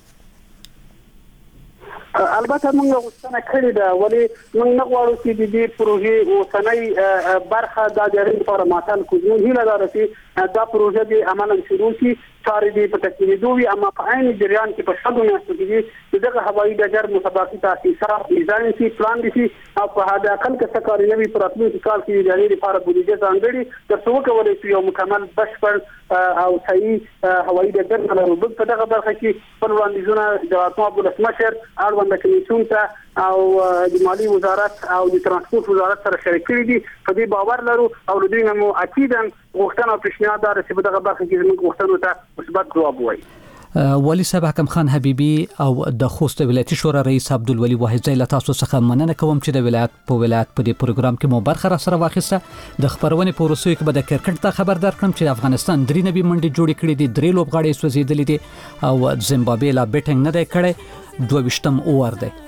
البته موږ غوښتنه کړې ده، ولې موږ نه غواړو چې د دې پروژې اوسنۍ برخه د هغې لپاره معطل کړو. موږ هیله لرو چې دا پروژه دې عملاً شروع شي، چارې دې په تکمیلېدو وي، اما په عین جریان کې په شپږو میاشتو کې دي چې دغه هوایي ډګر مطابقي تاسیسات ډیزاین شي، پلان دي شي او په حد اقل که څه کاري نه وي په راتلونکي کال کې د هغې لپاره بودیجه ځانګړې تر څو وکولی شي یو مکمل بشپړ او صحیح هوایي ډګر ولرو. بل په دغه برخه کې خپل وړاندیزونه د حکومت ولسمشر اړونده کمیسیون ته او د مالی وزارت او د ترانسپورت وزارت سره شریک کړي دي. په دې باور لرو او له دوی نه مو اکیداً غوښتنه او پیشنهاد دا چې په دغه برخه کې زموږ غوښتنو ته مثبت ځواب ووایي. والي صاحب حکم خان حبیبي او د خوست ولایتي شورا رئیس عبدالولي واحدزی له تاسو څخه مننه کوم چې د ولایت په دې پروګرام کې مو برخه را سره واخیسته. د خبرونې په وروستیو کې به د کرکټ ته خبردار کړم چې افغانستان 3 نوي منډې جوړې کړې دي، 3 لوبغاړي سوځېدلي دي او زیمبابوې لا بیټینګ نه دی کړی، 22م اوور دی.